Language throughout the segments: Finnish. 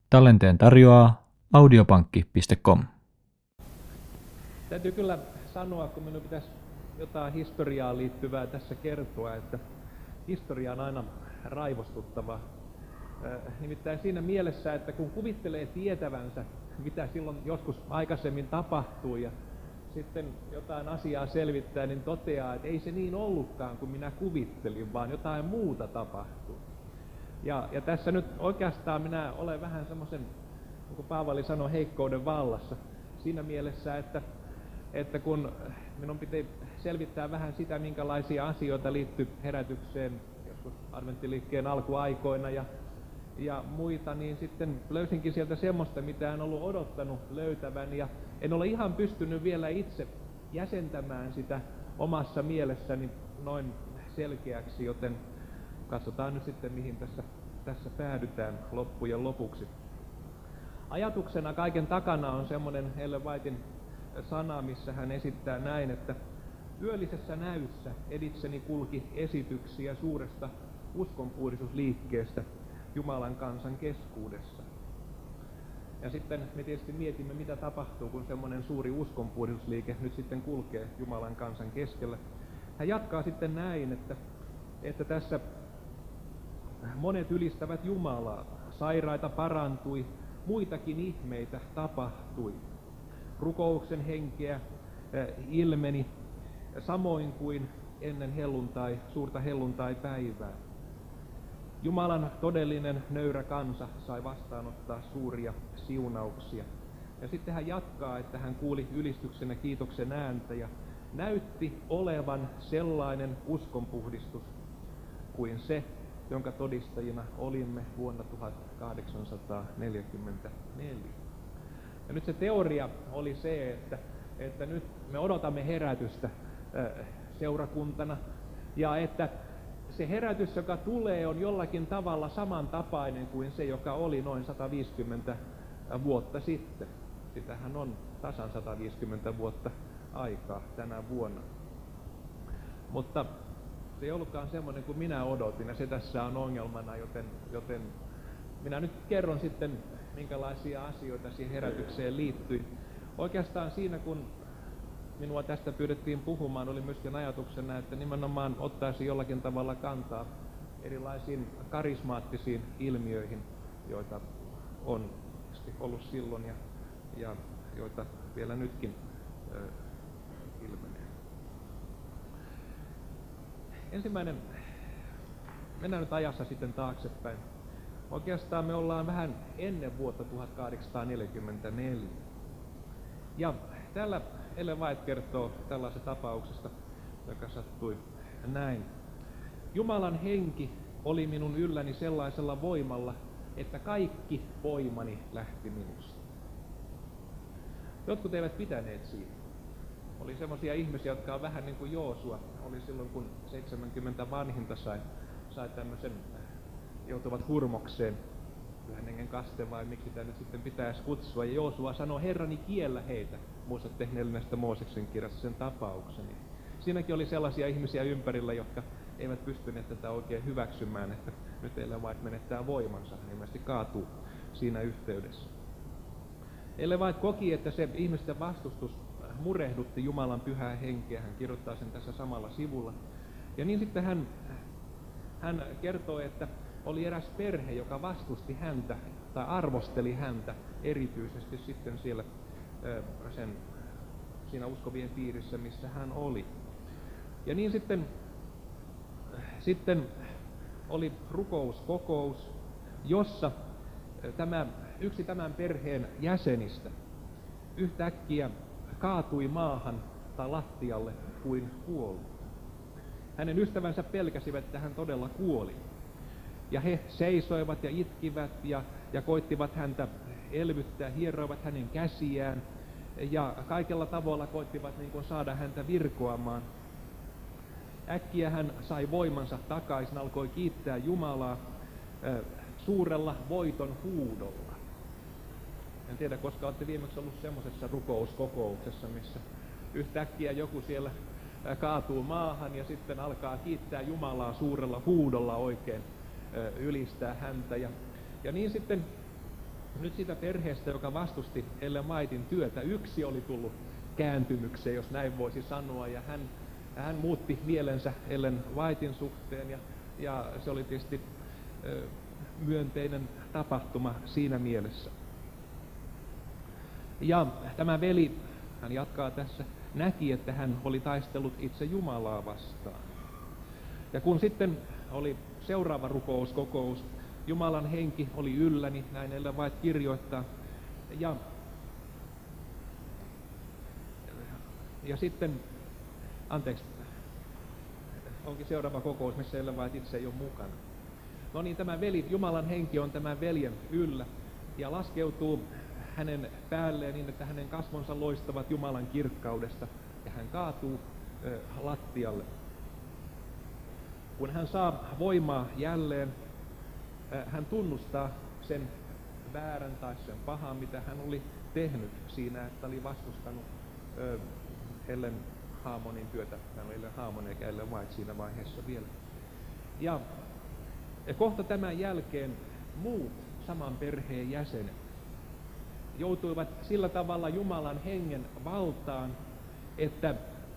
Tallenteen tarjoaa audiopankki.com. Täytyy kyllä sanoa, kun minun pitäisi jotain historiaan liittyvää tässä kertoa, että historia on aina raivostuttava. Nimittäin siinä mielessä, että kun kuvittelee tietävänsä, mitä silloin joskus aikaisemmin tapahtui ja sitten jotain asiaa selvittää, niin toteaa, että ei se niin ollutkaan kuin minä kuvittelin, vaan jotain muuta tapahtui. Ja tässä nyt oikeastaan minä olen vähän semmoisen, niin kuin Paavali sanoi, heikkouden vallassa siinä mielessä, että kun minun piti selvittää vähän sitä, minkälaisia asioita liittyy herätykseen joskus adventtiliikkeen alkuaikoina ja muita, niin sitten löysinkin sieltä semmoista, mitä en ollut odottanut löytävän, ja en ole ihan pystynyt vielä itse jäsentämään sitä omassa mielessäni noin selkeäksi, joten katsotaan nyt sitten, mihin tässä päädytään loppujen lopuksi. Ajatuksena kaiken takana on semmoinen Ellen Whiten sana, missä hän esittää näin, että yöllisessä näyssä editseni kulki esityksiä suuresta uskonpuhdistusliikkeestä Jumalan kansan keskuudessa. Ja sitten me tietysti mietimme, mitä tapahtuu, kun semmoinen suuri uskonpuhdistusliike nyt sitten kulkee Jumalan kansan keskellä. Hän jatkaa sitten näin, että tässä monet ylistävät Jumalaa, sairaita parantui, muitakin ihmeitä tapahtui. Rukouksen henkeä ilmeni, samoin kuin ennen suurta helluntaipäivää. Jumalan todellinen nöyrä kansa sai vastaanottaa suuria siunauksia. Ja sitten hän jatkaa, että hän kuuli ylistyksen ja kiitoksen ääntä ja näytti olevan sellainen uskonpuhdistus kuin se, jonka todistajina olimme vuonna 1844. Ja nyt se teoria oli se, että nyt me odotamme herätystä seurakuntana, ja että se herätys, joka tulee, on jollakin tavalla samantapainen kuin se, joka oli noin 150 vuotta sitten. Sitähän on tasan 150 vuotta aikaa tänä vuonna. Mutta se ei ollutkaan semmoinen kuin minä odotin, ja se tässä on ongelmana, joten minä nyt kerron sitten, minkälaisia asioita siihen herätykseen liittyi. Oikeastaan siinä, kun minua tästä pyydettiin puhumaan, oli myöskin ajatuksena, että nimenomaan ottaisi jollakin tavalla kantaa erilaisiin karismaattisiin ilmiöihin, joita on ollut silloin ja joita vielä nytkin ilmenee. Ensimmäinen, mennään nyt ajassa sitten taaksepäin. Oikeastaan me ollaan vähän ennen vuotta 1844. Ja täällä Ellen White kertoo tällaisesta tapauksesta, joka sattui näin. Jumalan henki oli minun ylläni sellaisella voimalla, että kaikki voimani lähti minusta. Jotkut eivät pitäneet siitä. Oli semmoisia ihmisiä, jotka on vähän niin kuin Joosua. Oli silloin, kun 70 vanhinta sai tämmöisen, joutuvat hurmokseen, pyhän hengen kaste vai miksi tämä nyt sitten pitäisi kutsua. Ja Joosua sanoi, Herrani kiellä heitä. Muistatte 4. Mooseksen kirjassa sen tapauksen. Siinäkin oli sellaisia ihmisiä ympärillä, jotka eivät pystyneet tätä oikein hyväksymään, että nyt Ellen White menettää voimansa, hän ilmeisesti kaatuu siinä yhteydessä. Ellen White koki, että se ihmisten vastustus murehdutti Jumalan pyhää henkeä, hän kirjoittaa sen tässä samalla sivulla. Ja niin sitten hän kertoo, että oli eräs perhe, joka vastusti häntä tai arvosteli häntä erityisesti sitten siinä uskovien piirissä, missä hän oli. Ja niin sitten oli rukouskokous, jossa yksi tämän perheen jäsenistä yhtäkkiä kaatui maahan tai lattialle kuin kuollut. Hänen ystävänsä pelkäsivät, että hän todella kuoli. Ja he seisoivat ja itkivät ja koittivat häntä elvyttää, hieroivat hänen käsiään ja kaikella tavalla koittivat niin kuin saada häntä virkoamaan. Äkkiä hän sai voimansa takaisin, alkoi kiittää Jumalaa suurella voiton huudolla. En tiedä, koska olette viimeksi ollut semmoisessa rukouskokouksessa, missä yhtäkkiä joku siellä kaatuu maahan ja sitten alkaa kiittää Jumalaa suurella huudolla oikein, ylistää häntä. Ja niin sitten nyt sitä perheestä, joka vastusti Ellen Whiten työtä, yksi oli tullut kääntymykseen, jos näin voisi sanoa, ja hän muutti mielensä Ellen Whiten suhteen, ja se oli tietysti myönteinen tapahtuma siinä mielessä. Ja tämä veli, hän jatkaa tässä, näki, että hän oli taistellut itse Jumalaa vastaan. Ja kun sitten oli seuraava rukouskokous, Jumalan henki oli ylläni, näin Ellen White kirjoittaa, ja sitten, onkin seuraava kokous, missä Ellen White itse ei ole mukana. No niin, tämä veli, Jumalan henki on tämän veljen yllä ja laskeutuu hänen päälleen niin, että hänen kasvonsa loistavat Jumalan kirkkaudesta ja hän kaatuu lattialle. Kun hän saa voimaa jälleen, hän tunnustaa sen väärän tai sen pahan, mitä hän oli tehnyt siinä, että oli vastustanut Ellen Harmonin työtä. Hän oli Ellen Harmon eikä Ellen White siinä vaiheessa vielä. Ja kohta tämän jälkeen muut saman perheen jäsenet joutuivat sillä tavalla Jumalan hengen valtaan, että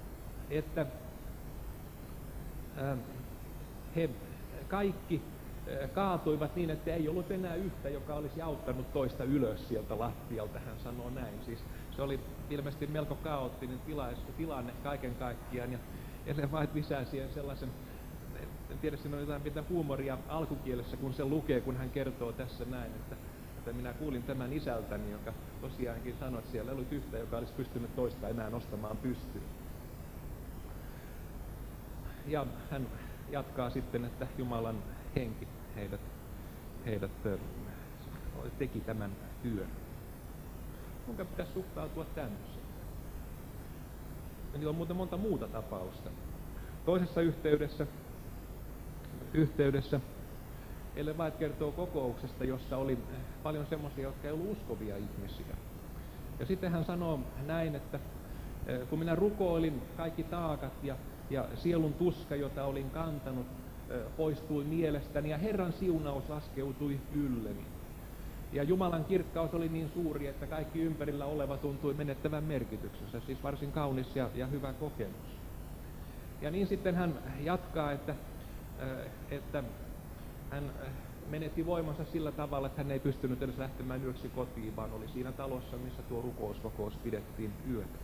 he kaikki kaatuivat niin, että ei ollut enää yhtä, joka olisi auttanut toista ylös sieltä lattialta, hän sanoo näin. Siis se oli ilmeisesti melko kaoottinen tilanne kaiken kaikkiaan, ja Ellen White lisää siihen sellaisen, en tiedä, siinä on jotain pientä huumoria alkukielessä, kun se lukee, kun hän kertoo tässä näin, että minä kuulin tämän isältäni, joka tosiaankin sanoi, että siellä ei ollut yhtä, joka olisi pystynyt toista enää nostamaan pystyyn. Ja hän jatkaa sitten, että Jumalan henki heidät teki tämän työn. Kuinka pitäisi suhtautua tämmöiseen? Niillä on muuten monta muuta tapausta. Toisessa yhteydessä Ellen White kertoo kokouksesta, jossa oli paljon semmoisia, jotka ei ollut uskovia ihmisiä. Ja sitten hän sanoo näin, että kun minä rukoilin, kaikki taakat ja sielun tuska, jota olin kantanut, poistui mielestäni ja Herran siunaus laskeutui ylleni. Ja Jumalan kirkkaus oli niin suuri, että kaikki ympärillä oleva tuntui menettävän merkityksensä, siis varsin kaunis ja hyvä kokemus. Ja niin sitten hän jatkaa, että hän menetti voimansa sillä tavalla, että hän ei pystynyt edes lähtemään yöksi kotiin, vaan oli siinä talossa, missä tuo rukouskokous pidettiin yötä.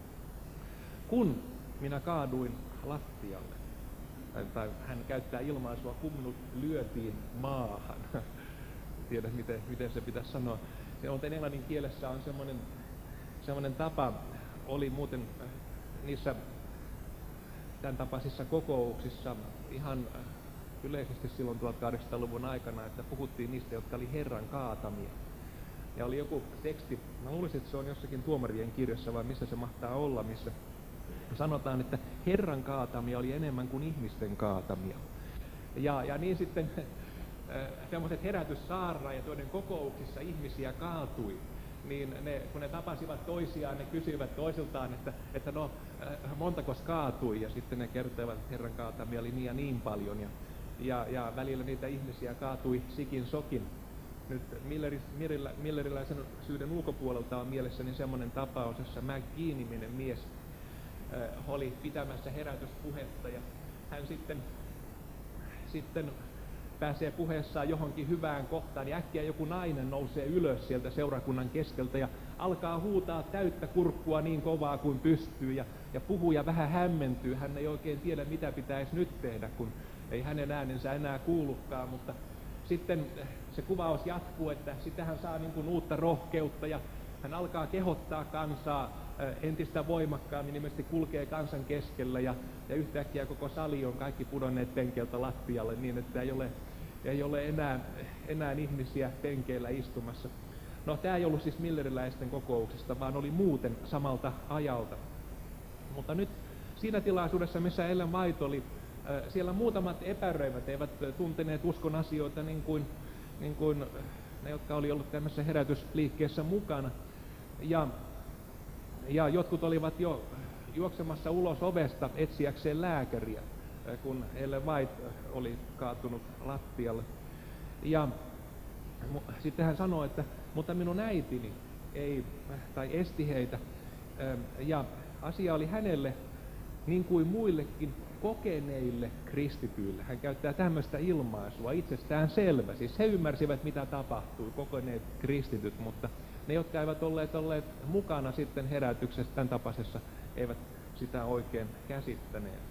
Kun minä kaaduin lattialle, tai hän käyttää ilmaisua, kun minut lyötiin maahan. Tiedä, miten se pitäisi sanoa. Ja englannin kielessä on semmoinen tapa, oli muuten niissä tämän tapaisissa kokouksissa ihan yleisesti silloin 1800-luvun aikana, että puhuttiin niistä, jotka oli Herran kaatamia. Ja oli joku teksti, mä luulisin, että se on jossakin tuomarien kirjassa, vai missä se mahtaa olla, missä sanotaan, että Herran kaatamia oli enemmän kuin ihmisten kaatamia. Ja niin sitten semmoiset herätyssaarnaajat, joiden kokouksissa ihmisiä kaatui, niin kun ne tapasivat toisiaan, ne kysyivät toisiltaan, että no, montakos kaatui, ja sitten ne kertoivat, että Herran kaatamia oli niin ja niin paljon, ja välillä niitä ihmisiä kaatui sikin sokin. Nyt milleriläisyyden ulkopuolelta on mielessäni semmoinen tapaus, jossa McGee-niminen mies oli pitämässä herätyspuhetta, ja hän sitten pääsee puheessaan johonkin hyvään kohtaan, ja äkkiä joku nainen nousee ylös sieltä seurakunnan keskeltä ja alkaa huutaa täyttä kurkkua niin kovaa kuin pystyy, ja puhuja vähän hämmentyy. Hän ei oikein tiedä, mitä pitäisi nyt tehdä, kun ei hänen äänensä enää kuulukaan, mutta sitten se kuvaus jatkuu, että sitten hän saa niin kuin uutta rohkeutta, ja hän alkaa kehottaa kansaa entistä voimakkaammin, ilmeisesti kulkee kansan keskellä, ja yhtäkkiä koko sali on kaikki pudonneet penkeltä lattialle niin, että ei ole enää ihmisiä penkeillä istumassa. No, tämä ei ollut siis milleriläisten kokouksesta, vaan oli muuten samalta ajalta. Mutta nyt siinä tilaisuudessa, missä Ellen White oli, siellä muutamat epäröivät, eivät tunteneet uskon asioita niin kuin ne, jotka oli ollut tämmöisessä herätysliikkeessä mukana. Ja jotkut olivat jo juoksemassa ulos ovesta etsiäkseen lääkäriä, kun Ellen White oli kaatunut lattialle. sitten hän sanoi, että mutta minun äitini ei, tai esti heitä. Ja asia oli hänelle, niin kuin muillekin kokeneille kristityille. Hän käyttää tämmöistä ilmaisua, itsestään selvä. Siis he ymmärsivät, mitä tapahtui, kokeneet kristityt, mutta ne, jotka eivät olleet mukana sitten herätyksessä tämän tapaisessa, eivät sitä oikein käsittäneet.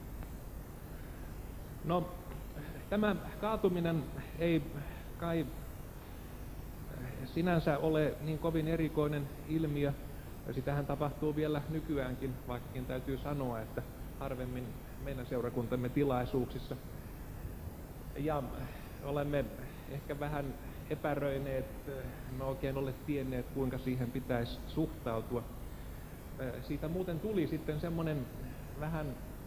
No, tämä kaatuminen ei kai sinänsä ole niin kovin erikoinen ilmiö. Sitähän tapahtuu vielä nykyäänkin, vaikkakin täytyy sanoa, että harvemmin meidän seurakuntamme tilaisuuksissa. Ja olemme ehkä vähän epäröineet, emme oikein ole tienneet, kuinka siihen pitäisi suhtautua. Siitä muuten tuli sitten semmoinen vähän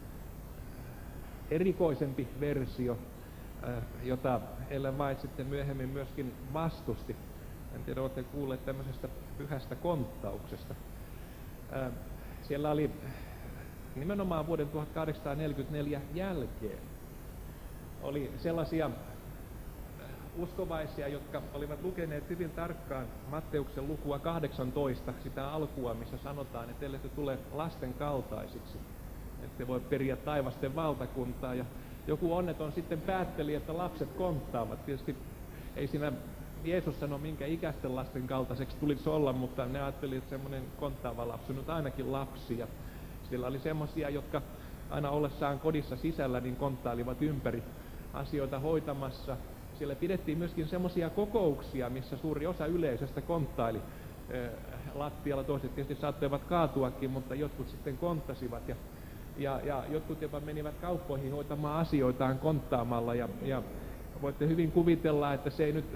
erikoisempi versio, jota Ellen White sitten myöhemmin myöskin vastusti. En tiedä, olette kuulleet tämmöisestä pyhästä konttauksesta. Siellä oli nimenomaan vuoden 1844 jälkeen oli sellaisia uskovaisia, jotka olivat lukeneet hyvin tarkkaan Matteuksen lukua 18, sitä alkua, missä sanotaan, että ellei te tule lasten kaltaisiksi, ette voi periä taivasten valtakuntaa. Ja joku onneton sitten päätteli, että lapset konttaavat. Tietysti ei siinä Jeesus sanoi, minkä ikäisten lasten kaltaiseksi tulisi olla, mutta ne ajattelivat, että semmoinen konttaava lapsi on nyt ainakin lapsi. Ja siellä oli semmoisia, jotka aina ollessaan kodissa sisällä niin konttailivat ympäri asioita hoitamassa. Siellä pidettiin myöskin semmoisia kokouksia, missä suuri osa yleisöstä konttaili lattialla. Toiset tietysti saattoivat kaatuakin, mutta jotkut sitten konttasivat. Ja jotkut jopa menivät kauppoihin hoitamaan asioitaan konttaamalla. Ja voitte hyvin kuvitella, että se ei nyt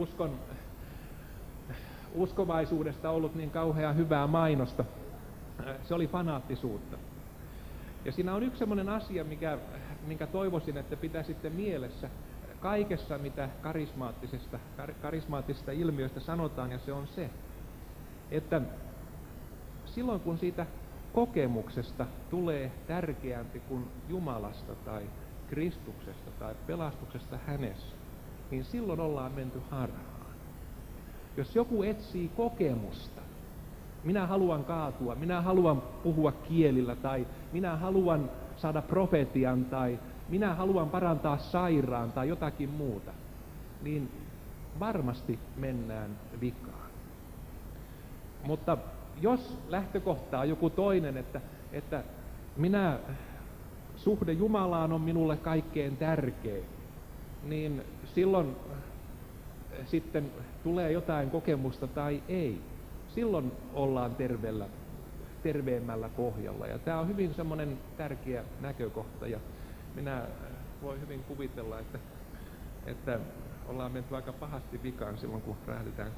uskovaisuudesta ollut niin kauhean hyvää mainosta. Se oli fanaattisuutta. Ja siinä on yksi semmoinen asia, minkä toivoisin, että pitäisitte mielessä kaikessa, mitä karismaattisista ilmiöistä sanotaan, ja se on se, että silloin kun siitä kokemuksesta tulee tärkeämpi kuin Jumalasta tai Kristuksesta tai pelastuksesta hänessä, niin silloin ollaan menty harhaan. Jos joku etsii kokemusta, minä haluan kaatua, minä haluan puhua kielillä, tai minä haluan saada profetian, tai minä haluan parantaa sairaan tai jotakin muuta, niin varmasti mennään vikaan. Mutta jos lähtökohta on joku toinen, että suhde Jumalaan on minulle kaikkein tärkein, niin silloin sitten tulee jotain kokemusta tai ei. Silloin ollaan terveemmällä pohjalla. Ja tämä on hyvin semmoinen tärkeä näkökohta. Ja minä voin hyvin kuvitella, että ollaan menty aika pahasti vikaan silloin, kun lähdetään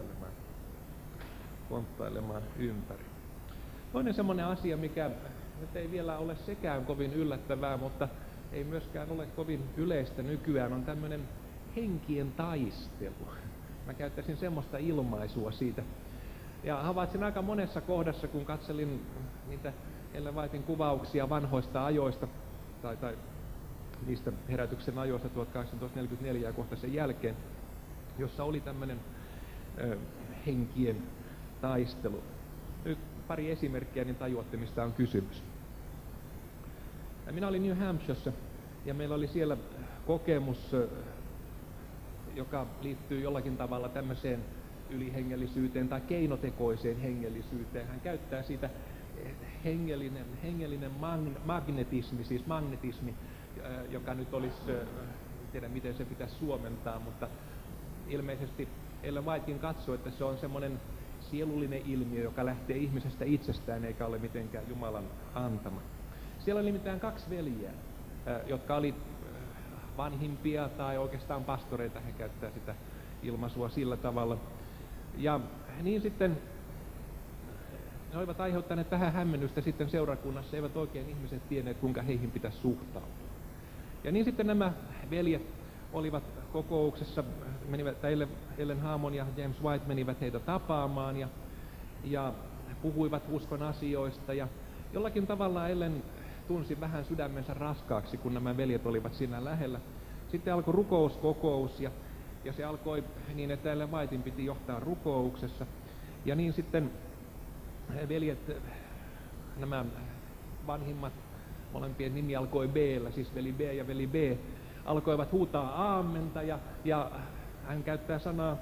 konttailemaan ympäri. Toinen semmoinen asia, mikä nyt ei vielä ole sekään kovin yllättävää, mutta ei myöskään ole kovin yleistä nykyään, on tämmöinen henkien taistelu. Mä käyttäisin semmoista ilmaisua siitä. Ja havaitsin aika monessa kohdassa, kun katselin niitä Ellen Whiten kuvauksia vanhoista ajoista, tai niistä herätyksen ajoista 1844 ja kohta sen jälkeen, jossa oli tämmöinen henkien taistelu. Nyt pari esimerkkiä, niin tajuatte, mistä on kysymys. Minä olin New Hampshiressa, ja meillä oli siellä kokemus, joka liittyy jollakin tavalla tämmöiseen ylihengellisyyteen tai keinotekoiseen hengellisyyteen. Hän käyttää siitä hengellinen magnetismi, siis magnetismi, joka nyt olisi, en tiedä miten se pitäisi suomentaa, mutta ilmeisesti Ellen Whitekin katsoo, että se on semmoinen sielullinen ilmiö, joka lähtee ihmisestä itsestään eikä ole mitenkään Jumalan antama. Siellä oli nimittäin 2 veljeä, jotka oli vanhimpia tai oikeastaan pastoreita, he käyttää sitä ilmaisua sillä tavalla. Ja niin sitten ne olivat aiheuttaneet vähän hämmennystä sitten seurakunnassa, eivät oikein ihmiset tienneet, kuinka heihin pitäisi suhtautua. Ja niin sitten nämä veljet olivat kokouksessa, Ellen Hammond ja James White menivät heitä tapaamaan ja puhuivat uskon asioista. Ja jollakin tavalla Ellen tunsi vähän sydämensä raskaaksi, kun nämä veljet olivat siinä lähellä. Sitten alkoi rukouskokous ja ja se alkoi niin, että Ellen Whitein piti johtaa rukouksessa. Ja niin sitten veljet, nämä vanhimmat, molempien nimi alkoi B-llä, siis veli B ja veli B, alkoivat huutaa aamenta ja hän käyttää sanaa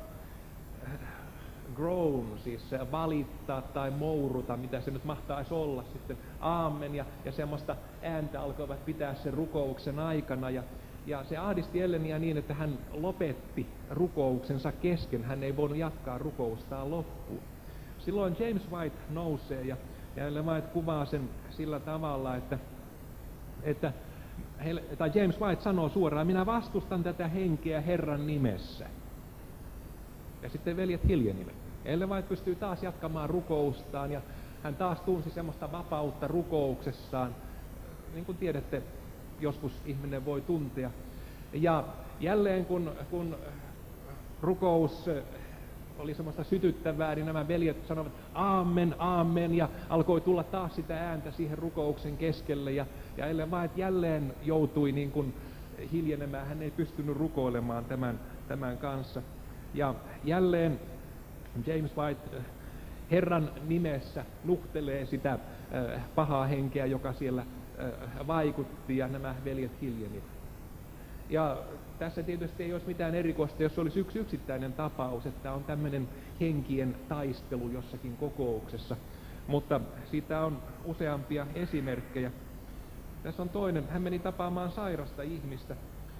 groan, siis valittaa tai mouruta, mitä se nyt mahtaisi olla sitten, aamen, ja semmoista ääntä alkoivat pitää sen rukouksen aikana, ja se ahdisti Elleniä niin, että hän lopetti rukouksensa kesken, hän ei voinut jatkaa rukoustaan loppuun. Silloin James White nousee, ja Ellen White kuvaa sen sillä tavalla, että James White sanoo suoraan, minä vastustan tätä henkeä Herran nimessä. Ja sitten veljet hiljenivät. Ellen White pystyy taas jatkamaan rukoustaan, ja hän taas tunsi semmoista vapautta rukouksessaan, niin kuin tiedätte, joskus ihminen voi tuntea. Ja jälleen kun rukous oli semmoista sytyttävää, niin nämä veljet sanovat aamen, aamen, ja alkoi tulla taas sitä ääntä siihen rukouksen keskelle, ja Ellen White jälleen joutui niin kuin hiljenemään, hän ei pystynyt rukoilemaan tämän kanssa. Ja jälleen James White Herran nimessä nuhtelee sitä pahaa henkeä, joka siellä vaikutti, ja nämä veljet hiljenivät. Ja tässä tietysti ei olisi mitään erikoista, jos olisi yksi yksittäinen tapaus, että on tämmöinen henkien taistelu jossakin kokouksessa, mutta siitä on useampia esimerkkejä. Tässä on toinen, hän meni tapaamaan sairasta ihmistä,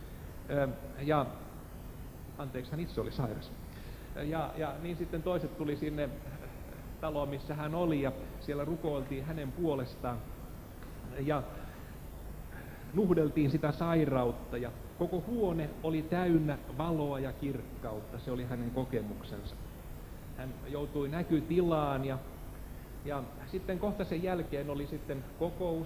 hän itse oli sairas. Ja niin sitten toiset tuli sinne taloon, missä hän oli, ja siellä rukoiltiin hänen puolestaan. Ja nuhdeltiin sitä sairautta, ja koko huone oli täynnä valoa ja kirkkautta. Se oli hänen kokemuksensa. Hän joutui näkytilaan, ja sitten kohta sen jälkeen oli sitten kokous,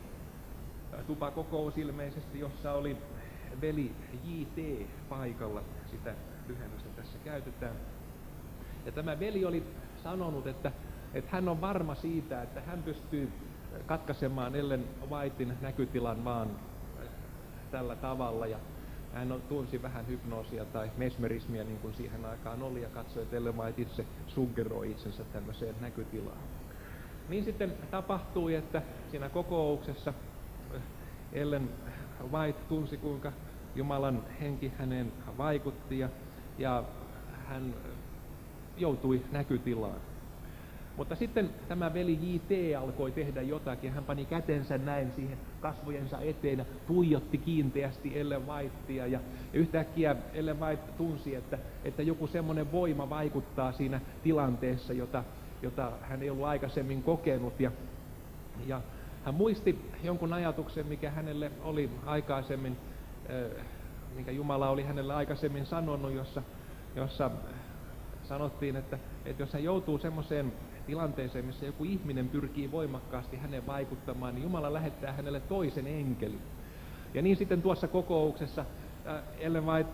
tupakokous ilmeisesti, jossa oli veli J.T. paikalla, sitä lyhennystä tässä käytetään. Ja tämä veli oli sanonut, että hän on varma siitä, että hän pystyy katkaisemaan Ellen Whitein näkytilan vaan tällä tavalla, ja hän tunsi vähän hypnoosia tai mesmerismia, niin kuin siihen aikaan oli, ja katsoi, että Ellen White itse suggeroi itsensä tämmöiseen näkytilaan. Niin sitten tapahtui, että siinä kokouksessa Ellen White tunsi, kuinka Jumalan henki häneen vaikutti, ja hän joutui näkytilaan. Mutta sitten tämä veli J.T. alkoi tehdä jotakin. Hän pani kätensä näin siihen kasvojensa eteen ja tuijotti kiinteästi Ellen Whitea. Ja yhtäkkiä Ellen White tunsi, että joku semmoinen voima vaikuttaa siinä tilanteessa, jota hän ei ollut aikaisemmin kokenut. Ja hän muisti jonkun ajatuksen, mikä hänelle oli aikaisemmin, minkä Jumala oli hänelle aikaisemmin sanonut, jossa sanottiin, että jos hän joutuu semmoiseen tilanteeseen, missä joku ihminen pyrkii voimakkaasti häneen vaikuttamaan, niin Jumala lähettää hänelle toisen enkelin. Ja niin sitten tuossa kokouksessa Ellen White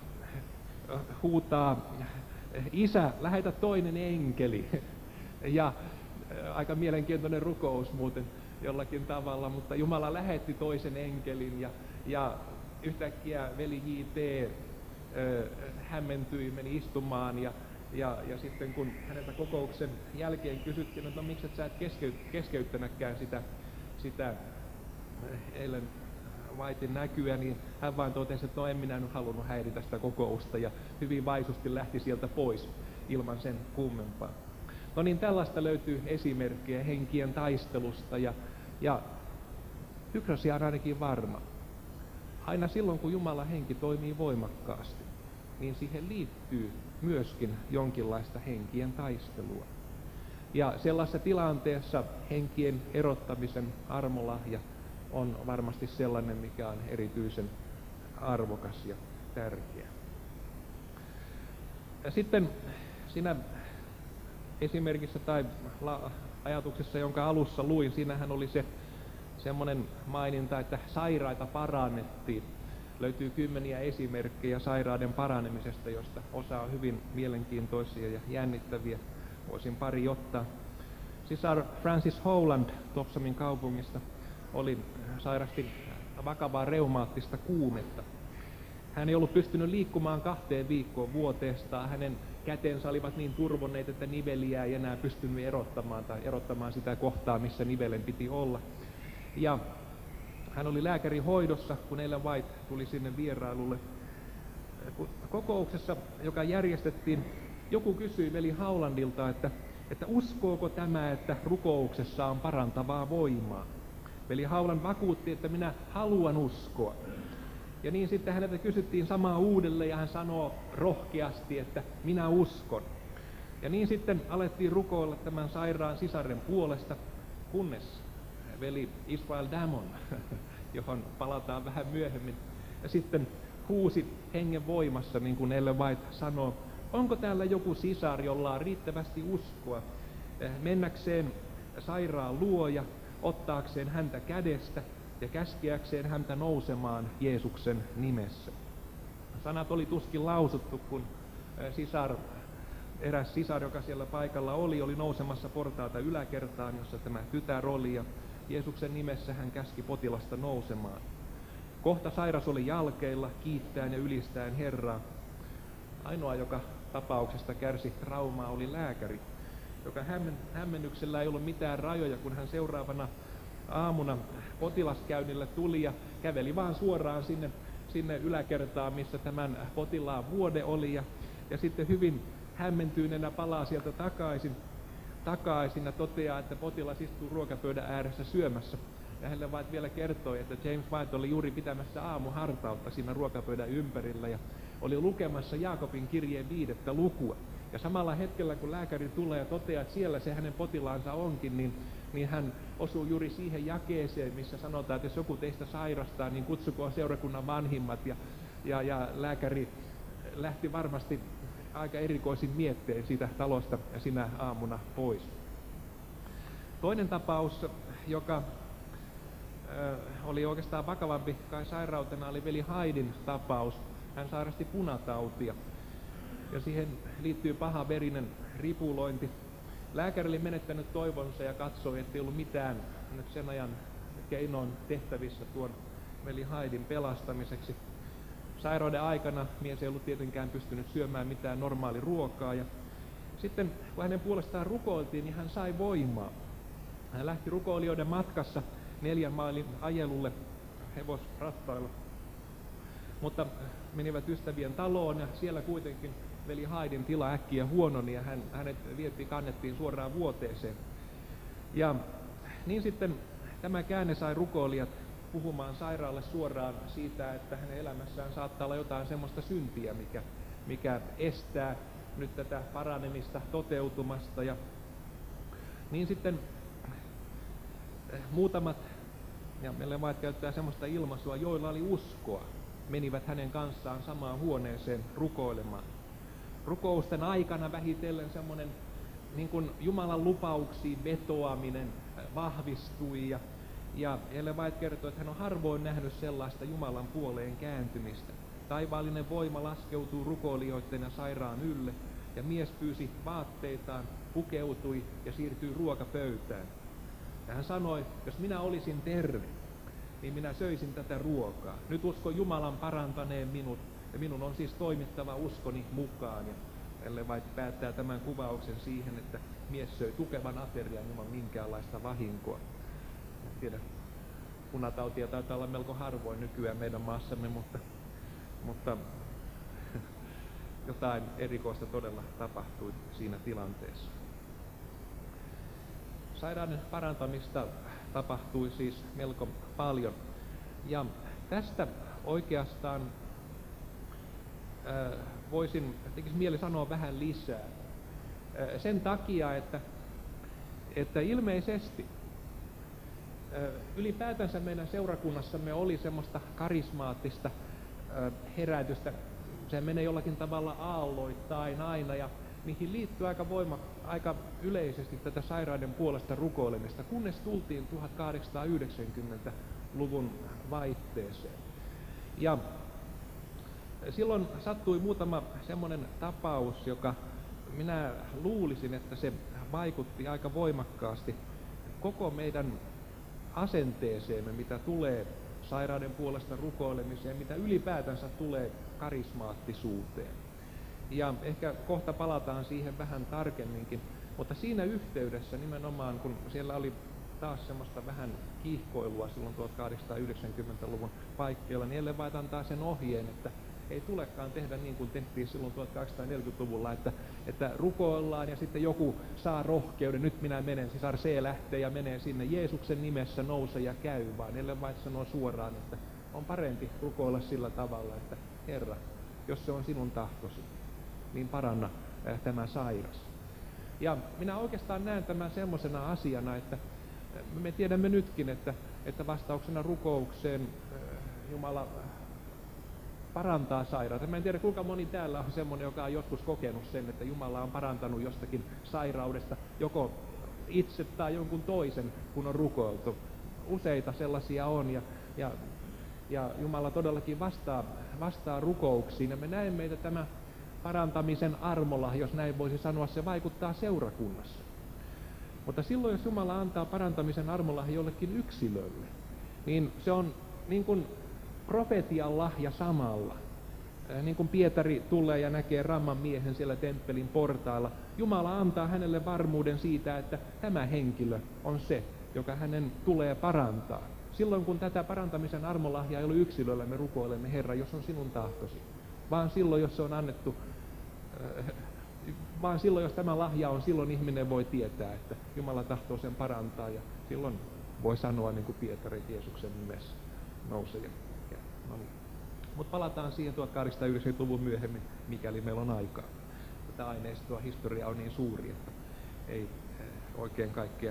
huutaa, Isä, lähetä toinen enkeli. Ja aika mielenkiintoinen rukous muuten jollakin tavalla, mutta Jumala lähetti toisen enkelin, ja yhtäkkiä veli J.T. hämmentyi, meni istumaan, ja sitten kun häneltä kokouksen jälkeen kysyttiin, että no miksi et sä et keskeyttänytkään sitä Ellen Whitein näkyä, niin hän vain totesi, että no en minä nyt halunnut häiritä sitä kokousta, ja hyvin vaisusti lähti sieltä pois ilman sen kummempaa. No niin, tällaista löytyy esimerkkejä henkien taistelusta, ja yksi asia on ainakin varma. Aina silloin, kun Jumalan henki toimii voimakkaasti, niin siihen liittyy myöskin jonkinlaista henkien taistelua. Ja sellaisessa tilanteessa henkien erottamisen armolahja on varmasti sellainen, mikä on erityisen arvokas ja tärkeä. Ja sitten siinä esimerkissä tai ajatuksessa, jonka alussa luin, siinähän oli se semmoinen maininta, että sairaita parannettiin. Löytyy kymmeniä esimerkkejä sairauden paranemisesta, josta osa on hyvin mielenkiintoisia ja jännittäviä. Voisin pari ottaa. Sisar Francis Howland Topsamin kaupungista sairasti vakavaa reumaattista kuumetta. Hän ei ollut pystynyt liikkumaan 2 viikkoon vuoteestaan. Hänen kätensä olivat niin turvonneet, että niveliä ei enää pystynyt erottamaan sitä kohtaa, missä nivelen piti olla. Ja hän oli lääkärin hoidossa, kun Ellen White tuli sinne vierailulle. Kokouksessa, joka järjestettiin, joku kysyi veli Howlandilta, että uskooko tämä, että rukouksessa on parantavaa voimaa. Veli Howland vakuutti, että minä haluan uskoa. Ja niin sitten häneltä kysyttiin samaa uudelleen ja hän sanoo rohkeasti, että minä uskon. Ja niin sitten alettiin rukoilla tämän sairaan sisaren puolesta, kunnes veli Israel Damon, johon palataan vähän myöhemmin, ja sitten huusi hengen voimassa, niin kuin Ellen White sanoo, onko täällä joku sisar, jolla on riittävästi uskoa mennäkseen sairaan luo ja ottaakseen häntä kädestä ja käskeäkseen häntä nousemaan Jeesuksen nimessä. Sanat oli tuskin lausuttu, kun eräs sisar, joka siellä paikalla oli nousemassa portaita yläkertaan, jossa tämä tytär oli, ja Jeesuksen nimessä hän käski potilasta nousemaan. Kohta sairas oli jalkeilla, kiittäen ja ylistäen Herraa. Ainoa, joka tapauksesta kärsi traumaa, oli lääkäri, joka hämmennyksellä ei ollut mitään rajoja, kun hän seuraavana aamuna potilaskäynnille tuli ja käveli vaan suoraan sinne yläkertaan, missä tämän potilaan vuode oli, ja sitten hyvin hämmentyneenä palaa sieltä takaisin ja toteaa, että potilas istuu ruokapöydän ääressä syömässä. Ja hänelle White vielä kertoi, että James White oli juuri pitämässä aamuhartautta siinä ruokapöydän ympärillä ja oli lukemassa Jaakobin kirjeen 5. lukua. Ja samalla hetkellä, kun lääkäri tulee ja toteaa, että siellä se hänen potilaansa onkin, niin hän osuu juuri siihen jakeeseen, missä sanotaan, että jos joku teistä sairastaa, niin kutsukoon seurakunnan vanhimmat. Ja lääkäri lähti varmasti aika erikoisin miettein siitä talosta sinä aamuna pois. Toinen tapaus, joka oli oikeastaan vakavampi kai sairautena, oli veli Haidin tapaus. Hän sairasti punatautia ja siihen liittyy paha verinen ripulointi. Lääkäri oli menettänyt toivonsa ja katsoi, ettei ollut mitään nyt sen ajan keinoin tehtävissä tuon veli Haidin pelastamiseksi. Sairauden aikana mies ei ollut tietenkään pystynyt syömään mitään normaaliruokaa ja sitten kun hänen puolestaan rukoiltiin, niin hän sai voimaa. Hän lähti rukoilijoiden matkassa 4 mailin ajelulle hevosrattailla, mutta menivät ystävien taloon ja siellä kuitenkin veli Haidin tila äkkiä huononi ja hänet kannettiin suoraan vuoteeseen. Ja niin sitten tämä käänne sai rukoilijat puhumaan sairaalle suoraan siitä, että hänen elämässään saattaa olla jotain semmoista syntiä, mikä estää nyt tätä paranemista toteutumasta. Ja niin sitten muutamat, ja Ellen White käyttää semmoista ilmaisua, joilla oli uskoa, menivät hänen kanssaan samaan huoneeseen rukoilemaan. Rukousten aikana vähitellen semmoinen niin kuin Jumalan lupauksiin vetoaminen vahvistui ja Ellen White kertoi, että hän on harvoin nähnyt sellaista Jumalan puoleen kääntymistä. Taivaallinen voima laskeutuu rukoilijoiden ja sairaan ylle ja mies pyysi vaatteitaan, pukeutui ja siirtyi ruokapöytään. Ja hän sanoi, jos minä olisin terve, niin minä söisin tätä ruokaa. Nyt uskon Jumalan parantaneen minut ja minun on siis toimittava uskoni mukaan. Ja Ellen White päättää tämän kuvauksen siihen, että mies söi tukevan aterian ilman minkäänlaista vahinkoa. En tiedä, punatautia taitaa olla melko harvoin nykyään meidän maassamme, mutta jotain erikoista todella tapahtui siinä tilanteessa. Sairauden parantamista tapahtui siis melko paljon. Ja tästä oikeastaan tekisi mieli sanoa vähän lisää. Sen takia, että ilmeisesti ylipäätänsä meidän seurakunnassamme oli semmoista karismaattista herätystä. Se menee jollakin tavalla aalloittain aina ja mihin liittyy aika yleisesti tätä sairauden puolesta rukoilemista, kunnes tultiin 1890-luvun vaihteeseen. Ja silloin sattui muutama semmoinen tapaus, joka minä luulisin, että se vaikutti aika voimakkaasti koko meidän asenteeseemme, mitä tulee sairauden puolesta rukoilemiseen, mitä ylipäätänsä tulee karismaattisuuteen. Ja ehkä kohta palataan siihen vähän tarkemminkin, mutta siinä yhteydessä nimenomaan, kun siellä oli taas semmoista vähän kiihkoilua silloin 1890-luvun paikkeilla, niin Ellen White antaa sen ohjeen, että ei tulekaan tehdä niin kuin tehtiin silloin 1840-luvulla, että rukoillaan ja sitten joku saa rohkeuden, nyt minä menen, sisar C lähtee ja menee sinne Jeesuksen nimessä, nouse ja käy, vaan Ellen White sanoo suoraan, että on parempi rukoilla sillä tavalla, että Herra, jos se on sinun tahtosi, niin paranna tämä sairas. Ja minä oikeastaan näen tämän semmoisena asiana, että me tiedämme nytkin, että vastauksena rukoukseen Jumala parantaa sairautta. Mä en tiedä, kuinka moni täällä on semmoinen, joka on joskus kokenut sen, että Jumala on parantanut jostakin sairaudesta, joko itse tai jonkun toisen, kun on rukoiltu. Useita sellaisia on, ja Jumala todellakin vastaa rukouksiin. Ja me näemme, että tämä parantamisen armolla, jos näin voisi sanoa, se vaikuttaa seurakunnassa. Mutta silloin, jos Jumala antaa parantamisen armolla jollekin yksilölle, niin se on niin kuin profetian lahja samalla. Niin kuin Pietari tulee ja näkee ramman miehen siellä temppelin portailla, Jumala antaa hänelle varmuuden siitä, että tämä henkilö on se, joka hänen tulee parantaa. Silloin kun tätä parantamisen armolahjaa ei ole yksilöllä, me rukoilemme, Herra, jos on sinun tahtosi. Vaan silloin, jos se on annettu, vaan silloin, jos tämä lahja on, silloin ihminen voi tietää, että Jumala tahtoo sen parantaa, ja silloin voi sanoa niin kuin Pietari Jeesuksen nimessä, nouse ja käy. No niin. Mutta palataan siihen 1890-luvun myöhemmin, mikäli meillä on aikaa. Tätä aineistoa, historia on niin suuri, että ei oikein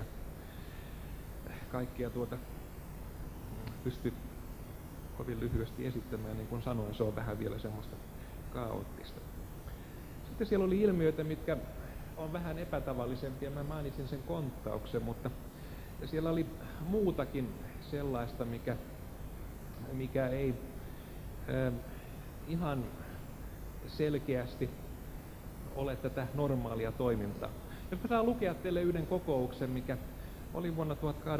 kaikkea pysty kovin lyhyesti esittämään, niin kuin sanoin, se on vähän vielä semmoista kaoottista. Sitten siellä oli ilmiöitä, mitkä on vähän epätavallisempia, mä mainitsin sen konttauksen, mutta siellä oli muutakin sellaista, mikä ei ihan selkeästi ole tätä normaalia toimintaa. Jos mä saan lukea teille yhden kokouksen, mikä oli vuonna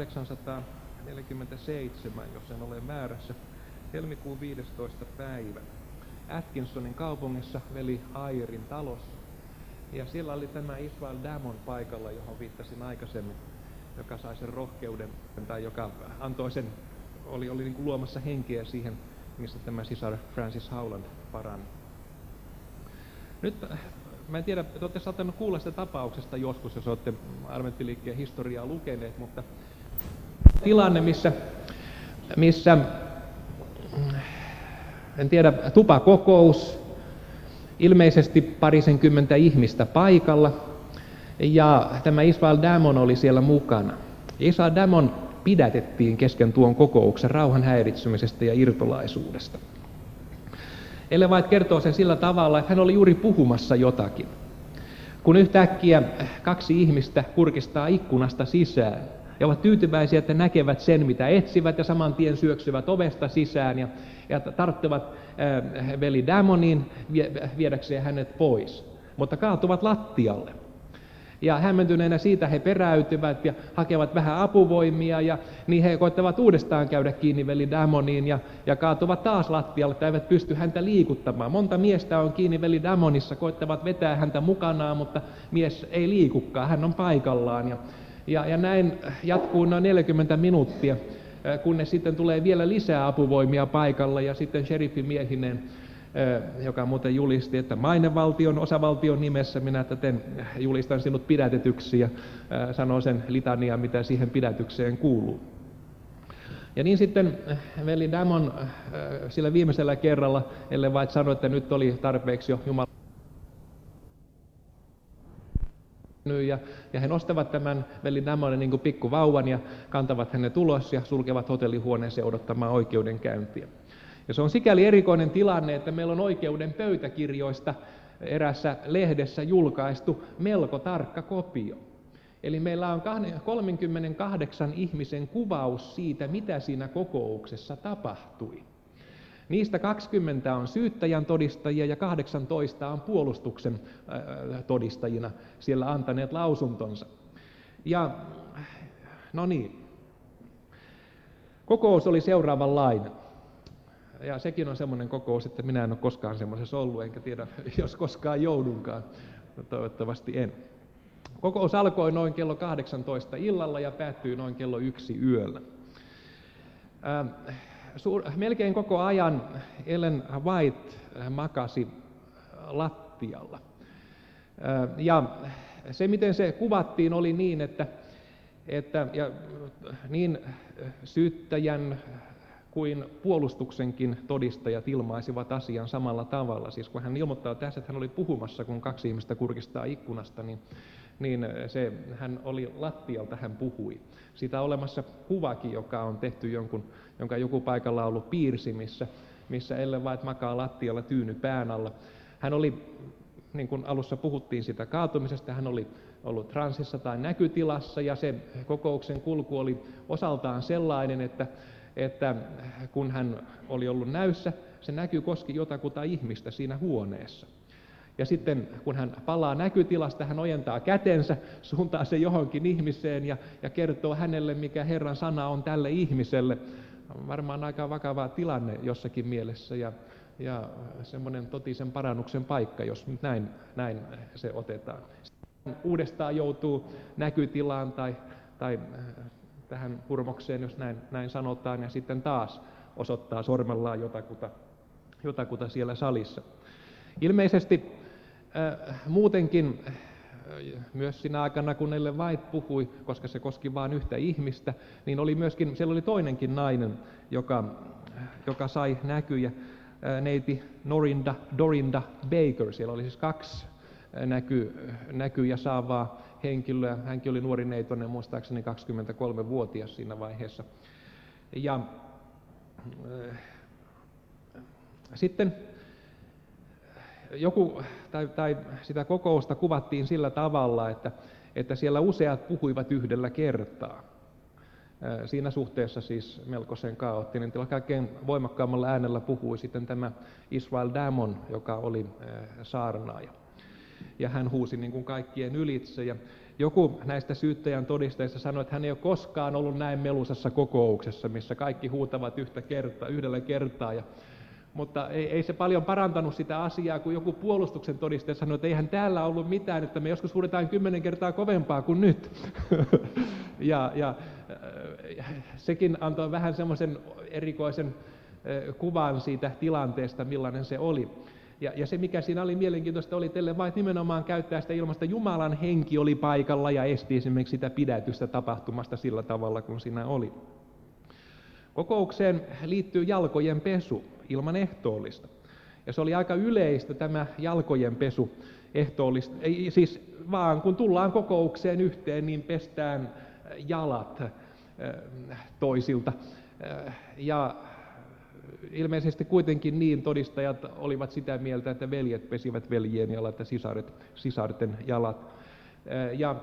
1847, jos en ole väärässä, helmikuun 15. päivä. Atkinsonin kaupungissa, veli Airin talossa. Ja siellä oli tämä Israel Damon paikalla, johon viittasin aikaisemmin, joka sai sen rohkeuden, tai joka antoi sen, oli niin kuin luomassa henkeä siihen, missä tämä sisar Francis Howland parani. Nyt, mä en tiedä, että olette saattaneet kuulla sitä tapauksesta joskus, jos olette adventtiliikkeen historiaa lukeneet, mutta tilanne, missä en tiedä, tupakokous, ilmeisesti parisenkymmentä ihmistä paikalla, ja tämä Israel Damon oli siellä mukana. Israel Damon pidätettiin kesken tuon kokouksen rauhan häiritsemisestä ja irtolaisuudesta. Ellen White kertoo sen sillä tavalla, että hän oli juuri puhumassa jotakin, kun yhtäkkiä kaksi ihmistä kurkistaa ikkunasta sisään ja ovat tyytyväisiä, että näkevät sen, mitä etsivät, ja saman tien syöksyvät ovesta sisään ja tarttuvat veli Damonin viedäkseen hänet pois, mutta kaatuvat lattialle. Ja hämmentyneenä siitä he peräytyvät ja hakevat vähän apuvoimia, ja niin he koittavat uudestaan käydä kiinni veli Damoniin ja kaatuvat taas lattialle, että eivät pysty häntä liikuttamaan. Monta miestä on kiinni veli Damonissa, koittavat vetää häntä mukanaan, mutta mies ei liikukaan, hän on paikallaan. Ja näin jatkuu noin 40 minuuttia, kunnes sitten tulee vielä lisää apuvoimia paikalla, ja sitten sheriffimiehinen, joka muuten julisti, että mainevaltion, osavaltion nimessä minä täten julistan sinut pidätetyksi, ja sanoo sen litania, mitä siihen pidätykseen kuuluu. Ja niin sitten veli Damon sillä viimeisellä kerralla, Ellen White sanoi, että nyt oli tarpeeksi jo Jumala. Ja he nostavat tämän veli Damonin niin kuin pikkuvauvan ja kantavat hänet ulos ja sulkevat hotellihuoneeseen odottamaan oikeudenkäyntiä. Ja se on sikäli erikoinen tilanne, että meillä on oikeuden pöytäkirjoista erässä lehdessä julkaistu melko tarkka kopio. Eli meillä on 38 ihmisen kuvaus siitä, mitä siinä kokouksessa tapahtui. Niistä 20 on syyttäjän todistajia ja 18 on puolustuksen todistajina siellä antaneet lausuntonsa. Ja no niin. Kokous oli seuraavanlainen. Ja sekin on semmoinen kokous, että minä en ole koskaan semmoisessa ollut, enkä tiedä, jos koskaan joudunkaan. No, toivottavasti en. Kokous alkoi noin kello 18 illalla ja päättyi noin kello 1 yöllä. Melkein koko ajan Ellen White makasi lattialla. Ja se, miten se kuvattiin, oli niin, että niin syyttäjän kuin puolustuksenkin todistajat ilmaisivat asian samalla tavalla. Siis kun hän ilmoittaa tässä, että hän oli puhumassa, kun 2 ihmistä kurkistaa ikkunasta, niin hän oli lattialta, hän puhui. Siitä on olemassa kuvakin, joka on tehty jonka joku paikalla on ollut piirsi, missä Ellen White makaa lattialla tyyny pään alla. Hän oli, niin kuin alussa puhuttiin sitä kaatumisesta, hän oli ollut transsissa tai näkytilassa, ja se kokouksen kulku oli osaltaan sellainen, että kun hän oli ollut näyssä, se näky koski jotakuta ihmistä siinä huoneessa. Ja sitten kun hän palaa näkytilasta, hän ojentaa kätensä, suuntaa se johonkin ihmiseen ja kertoo hänelle, mikä Herran sana on tälle ihmiselle. Varmaan aika vakava tilanne jossakin mielessä ja semmoinen totisen parannuksen paikka, jos nyt näin se otetaan. Uudestaan joutuu näkytilaan tai tähän hurmokseen, jos näin sanotaan, ja sitten taas osoittaa sormellaan jotakuta siellä salissa. Ilmeisesti muutenkin myös siinä aikana, kun Ellen White puhui, koska se koski vain yhtä ihmistä, niin siellä oli toinenkin nainen, joka sai näkyjä, neiti Dorinda Baker. Siellä oli siis 2 näkyjä saavaa henkilöä. Hänkin oli nuori neitonen, muistaakseni 23-vuotias siinä vaiheessa. Ja sitten sitä kokousta kuvattiin sillä tavalla, että siellä useat puhuivat yhdellä kertaa. Siinä suhteessa siis melkoisen kaoottinen. Kaikkein voimakkaammalla äänellä puhui sitten tämä Israel Damon, joka oli saarnaaja. Ja hän huusi niin kuin kaikkien ylitse. Ja joku näistä syyttäjän todistajista sanoi, että hän ei ole koskaan ollut näin melusassa kokouksessa, missä kaikki huutavat yhdellä kertaa. Mutta ei se paljon parantanut sitä asiaa, kun joku puolustuksen todistaja sanoi, että eihän täällä ollut mitään, että me joskus huudetaan 10 kertaa kovempaa kuin nyt. ja sekin antoi vähän semmoisen erikoisen kuvan siitä tilanteesta, millainen se oli. Ja se, mikä siinä oli mielenkiintoista, oli Ellen White nimenomaan käyttää sitä ilmasta, Jumalan henki oli paikalla ja esti esimerkiksi sitä pidätystä tapahtumasta sillä tavalla, kun siinä oli. Kokoukseen liittyy jalkojen pesu ilman ehtoollista. Ja se oli aika yleistä tämä jalkojen pesu ehtoollista. Ei siis vaan kun tullaan kokoukseen yhteen, niin pestään jalat toisilta. Ja ilmeisesti kuitenkin niin todistajat olivat sitä mieltä, että veljet pesivät veljien jalat ja sisarten jalat. Ja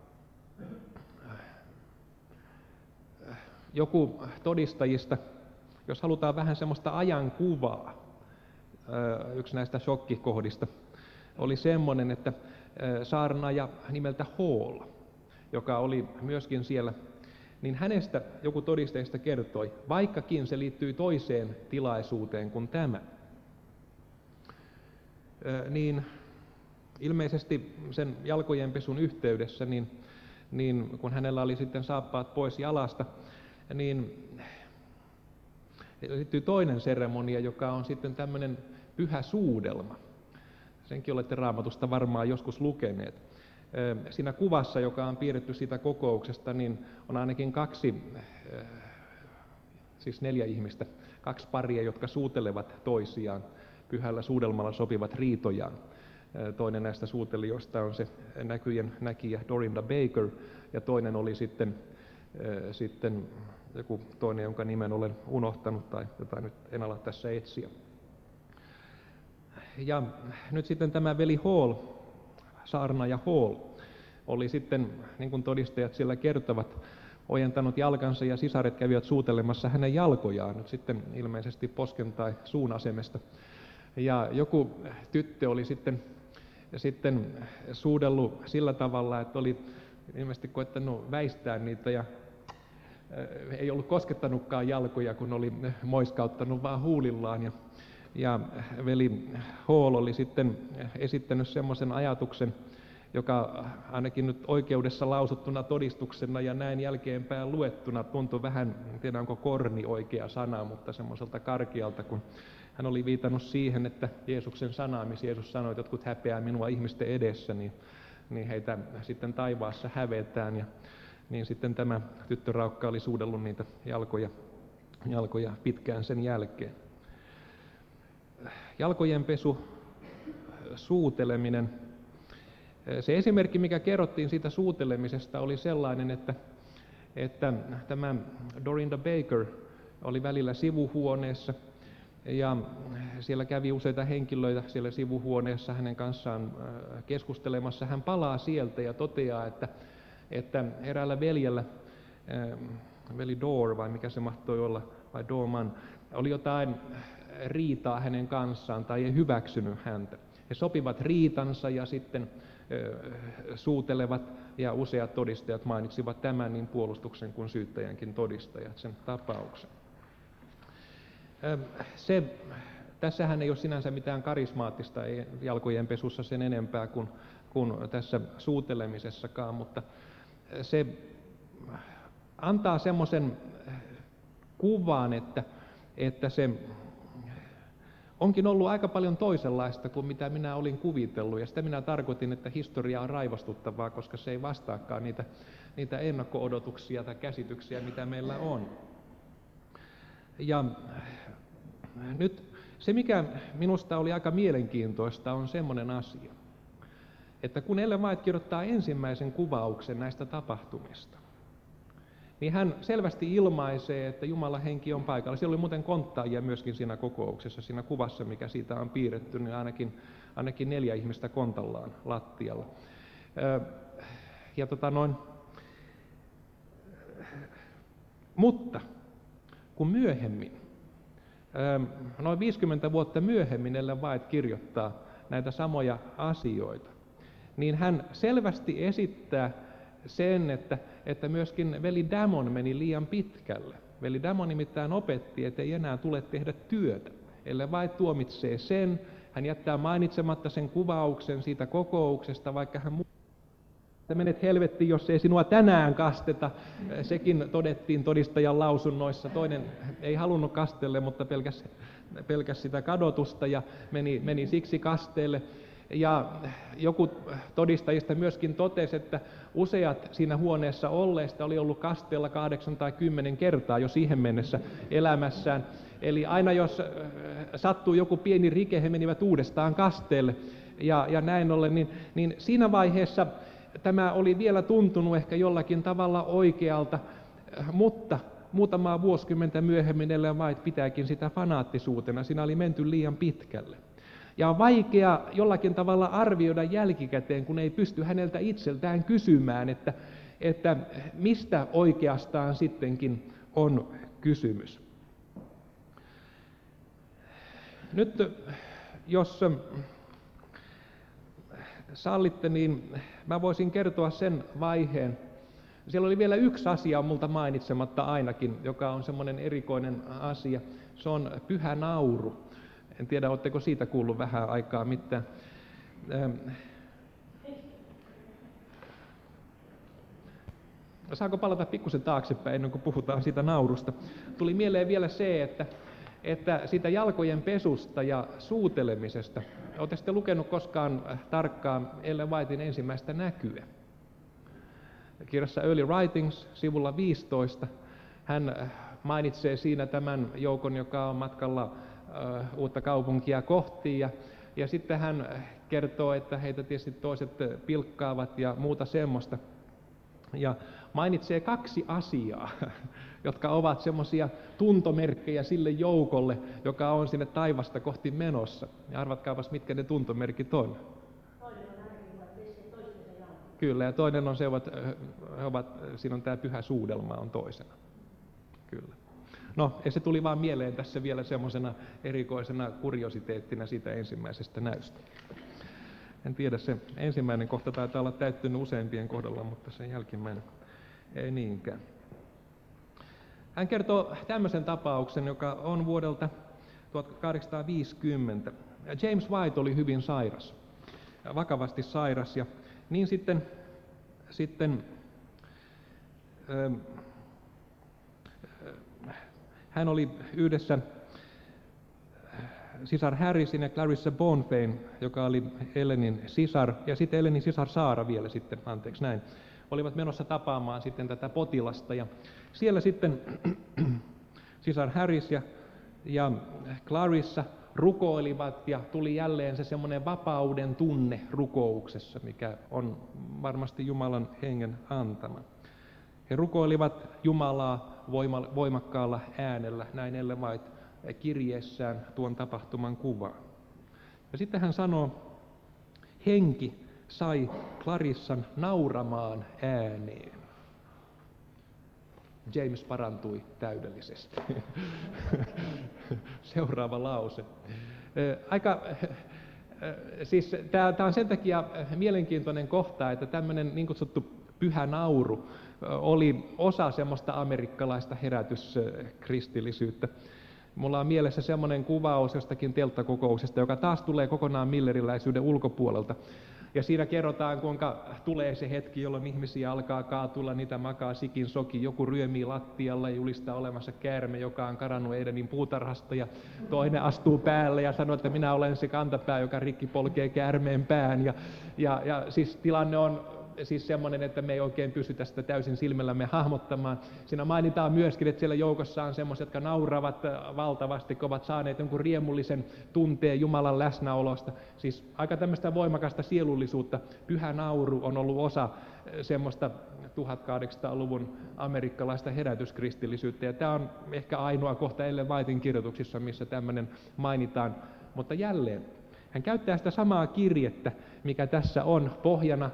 joku todistajista, jos halutaan vähän semmoista ajankuvaa, yksi näistä shokkikohdista oli semmoinen, että saarnaaja nimeltä Hall, joka oli myöskin siellä, niin hänestä joku todisteista kertoi, vaikkakin se liittyy toiseen tilaisuuteen kuin tämä, niin ilmeisesti sen jalkojenpesun yhteydessä, niin kun hänellä oli sitten saappaat pois jalasta, niin liittyy toinen seremonia, joka on sitten tämmöinen pyhä suudelma. Senkin olette Raamatusta varmaan joskus lukeneet. Siinä kuvassa, joka on piirretty siitä kokouksesta, niin on ainakin 4 ihmistä, 2 paria, jotka suutelevat toisiaan. Pyhällä suudelmalla sopivat riitojaan. Toinen näistä suutelijoista on se näkyjen näkijä Dorinda Baker, ja toinen oli sitten joku toinen, jonka nimen olen unohtanut tai jota nyt en ala tässä etsiä. Ja nyt sitten tämä veli Hall, saarnaaja Hall, oli sitten, niin kuin todistajat siellä kertovat, ojentanut jalkansa ja sisaret kävivät suutelemassa hänen jalkojaan nyt sitten ilmeisesti posken tai suun asemesta. Ja joku tyttö oli sitten suudellut sillä tavalla, että oli ilmeisesti koettanut väistää niitä ja ei ollut koskettanutkaan jalkoja, kun oli moiskauttanut vaan huulillaan. Ja veli Hall oli sitten esittänyt semmoisen ajatuksen, joka ainakin nyt oikeudessa lausuttuna todistuksena ja näin jälkeenpäin luettuna tuntui vähän, en tiedä onko korni oikea sana, mutta semmoiselta karkealta, kun hän oli viitannut siihen, että Jeesuksen sanaa, missä Jeesus sanoi, että jotkut häpeää minua ihmisten edessä, niin heitä sitten taivaassa hävetään. Ja niin sitten tämä tyttöraukka oli suudellut niitä jalkoja pitkään sen jälkeen. Jalkojen pesu, suuteleminen. Se esimerkki, mikä kerrottiin siitä suutelemisesta, oli sellainen, että tämä Dorinda Baker oli välillä sivuhuoneessa ja siellä kävi useita henkilöitä siellä sivuhuoneessa hänen kanssaan keskustelemassa. Hän palaa sieltä ja toteaa, että eräällä veljellä, veli Dore vai mikä se mahtoi olla, vai Dorman, oli jotain riitaa hänen kanssaan tai ei hyväksynyt häntä. He sopivat riitansa ja sitten suutelevat, ja useat todistajat mainitsivat tämän niin puolustuksen kuin syyttäjänkin todistajat sen tapauksen. Tässähän ei ole sinänsä mitään karismaattista jalkojen pesussa sen enempää kuin tässä suutelemisessakaan, mutta se antaa semmoisen kuvan, että se onkin ollut aika paljon toisenlaista kuin mitä minä olin kuvitellut, ja sitä minä tarkoitin, että historia on raivostuttavaa, koska se ei vastaakaan niitä ennakko-odotuksia tai käsityksiä, mitä meillä on. Ja nyt se, mikä minusta oli aika mielenkiintoista, on semmoinen asia, että kun Ellen White kirjoittaa ensimmäisen kuvauksen näistä tapahtumista, niin hän selvästi ilmaisee, että Jumalan henki on paikalla. Siellä oli muuten konttaajia myöskin siinä kokouksessa, siinä kuvassa, mikä siitä on piirretty, niin ainakin 4 ihmistä kontallaan lattialla. Mutta kun myöhemmin, noin 50 vuotta myöhemmin Ellen White kirjoittaa näitä samoja asioita, niin hän selvästi esittää sen, että myöskin veli Damon meni liian pitkälle. Veli Damon nimittäin opetti, että ei enää tule tehdä työtä. Ellen White tuomitsee sen, hän jättää mainitsematta sen kuvauksen siitä kokouksesta, vaikka hän että menet helvettiin, jos ei sinua tänään kasteta. Sekin todettiin todistajan lausunnoissa. Toinen ei halunnut kastelle, mutta pelkäs sitä kadotusta ja meni siksi kasteelle. Ja joku todistajista myöskin totesi, että useat siinä huoneessa olleista oli ollut kasteella 8 tai 10 kertaa jo siihen mennessä elämässään. Eli aina jos sattui joku pieni rike, he menivät uudestaan kasteelle. Ja näin ollen, niin siinä vaiheessa tämä oli vielä tuntunut ehkä jollakin tavalla oikealta, mutta muutamaa vuosikymmentä myöhemmin Ellen White pitääkin sitä fanaattisuutena. Siinä oli menty liian pitkälle. Ja on vaikea jollakin tavalla arvioida jälkikäteen, kun ei pysty häneltä itseltään kysymään, että mistä oikeastaan sittenkin on kysymys. Nyt jos sallitte, niin mä voisin kertoa sen vaiheen. Siellä oli vielä yksi asia multa mainitsematta ainakin, joka on semmoinen erikoinen asia. Se on pyhä nauru. En tiedä, oletteko siitä kuullut vähän aikaa mitään. Saanko palata pikkusen taaksepäin ennen kuin puhutaan siitä naurusta? Tuli mieleen vielä se, että siitä jalkojen pesusta ja suutelemisesta. Oletteko sitten lukenut koskaan tarkkaan Ellen Whiten ensimmäistä näkyä? Kirjassa Early Writings, sivulla 15, hän mainitsee siinä tämän joukon, joka on matkalla uutta kaupunkia kohti, ja sitten hän kertoo, että heitä tietysti toiset pilkkaavat ja muuta semmoista. Ja mainitsee 2 asiaa, jotka ovat semmoisia tuntomerkkejä sille joukolle, joka on sinne taivasta kohti menossa. Ja arvatkaapas, mitkä ne tuntomerkit on. Kyllä, ja toinen on se, siinä on tämä pyhä suudelma on toisena. Kyllä. No, ja se tuli vaan mieleen tässä vielä semmoisena erikoisena kuriositeettina siitä ensimmäisestä näystä. En tiedä, se ensimmäinen kohta taitaa olla täyttynyt useimpien kohdalla, mutta se jälkimmäinen ei niinkään. Hän kertoo tämmöisen tapauksen, joka on vuodelta 1850. James White oli hyvin sairas, vakavasti sairas, ja niin sitten hän oli yhdessä sisar Harrisin ja Clarissa Bonfain, joka oli Ellenin sisar, ja sitten Ellenin sisar Saara vielä sitten, olivat menossa tapaamaan sitten tätä potilasta, ja siellä sitten sisar Harris ja Clarissa rukoilivat, ja tuli jälleen se semmoinen vapauden tunne rukouksessa, mikä on varmasti Jumalan hengen antama. He rukoilivat Jumalaa voimakkaalla äänellä, näin Ellen White kirjeessään tuon tapahtuman kuvaa. Ja sitten hän sanoo, henki sai Clarissan nauramaan ääneen. James parantui täydellisesti. Seuraava lause. Siis tämä on sen takia mielenkiintoinen kohta, että tämmöinen niin kutsuttu pyhä nauru oli osa semmoista amerikkalaista herätyskristillisyyttä. Mulla on mielessä semmoinen kuvaus jostakin telttakokouksesta, joka taas tulee kokonaan milleriläisyyden ulkopuolelta. Ja siinä kerrotaan, kuinka tulee se hetki, jolloin ihmisiä alkaa kaatulla, niitä makaa sikin soki, joku ryömii lattialla ja julistaa olemassa käärme, joka on karannut Edenin puutarhasta, ja toinen astuu päälle ja sanoo, että minä olen se kantapää, joka rikki polkee käärmeen pään. Ja siis tilanne on siis semmoinen, että me ei oikein pystytä sitä täysin silmällämme hahmottamaan. Siinä mainitaan myöskin, että siellä joukossa on semmoiset, jotka nauravat valtavasti, kun ovat saaneet jonkun riemullisen tunteen Jumalan läsnäolosta. Siis aika tämmöistä voimakasta sielullisuutta. Pyhä nauru on ollut osa semmoista 1800-luvun amerikkalaista herätyskristillisyyttä. Ja tämä on ehkä ainoa kohta Ellen Whiten kirjoituksissa, missä tämmöinen mainitaan. Mutta jälleen, hän käyttää sitä samaa kirjettä, mikä tässä on pohjana,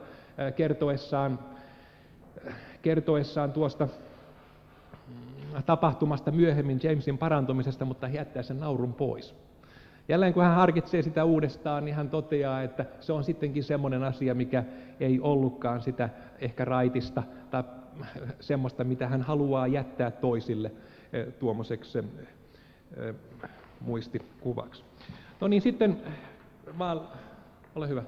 kertoessaan tuosta tapahtumasta myöhemmin Jamesin parantumisesta, mutta jättää sen naurun pois. Jälleen kun hän harkitsee sitä uudestaan, niin hän toteaa, että se on sittenkin semmoinen asia, mikä ei ollutkaan sitä ehkä raitista tai semmoista, mitä hän haluaa jättää toisille tuommoiseksi muistikuvaksi. No niin, sitten vaan, ole hyvä.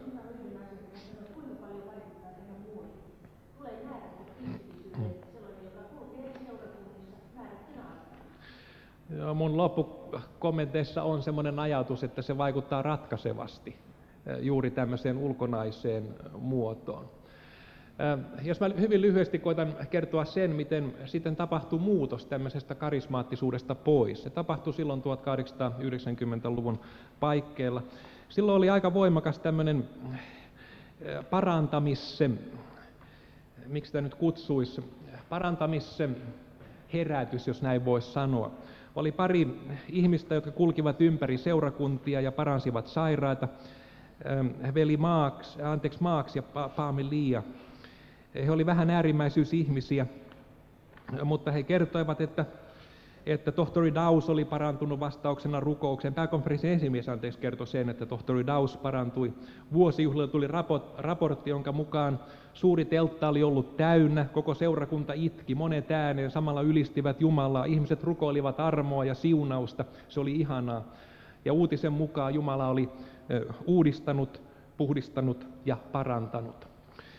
Ja mun loppukommenteissa on semmoinen ajatus, että se vaikuttaa ratkaisevasti juuri tämmöiseen ulkonaiseen muotoon. Jos mä hyvin lyhyesti koitan kertoa sen, miten sitten tapahtui muutos tämmöisestä karismaattisuudesta pois. Se tapahtui silloin 1890-luvun paikkeilla. Silloin oli aika voimakas tämmöinen miksi sitä nyt kutsuisi, herätys, jos näin voisi sanoa. Oli pari ihmistä, jotka kulkivat ympäri seurakuntia ja paransivat sairaita, veli Marks ja Paami Lia. He olivat vähän äärimmäisyysihmisiä, mutta he kertoivat, että tohtori Dawes oli parantunut vastauksena rukoukseen. Pääkonferenssin esimies kertoi sen, että tohtori Dawes parantui. Vuosijuhlilla tuli raportti, jonka mukaan suuri teltta oli ollut täynnä, koko seurakunta itki, monet ääneen, samalla ylistivät Jumalaa. Ihmiset rukoilivat armoa ja siunausta, se oli ihanaa. Ja uutisen mukaan Jumala oli uudistanut, puhdistanut ja parantanut.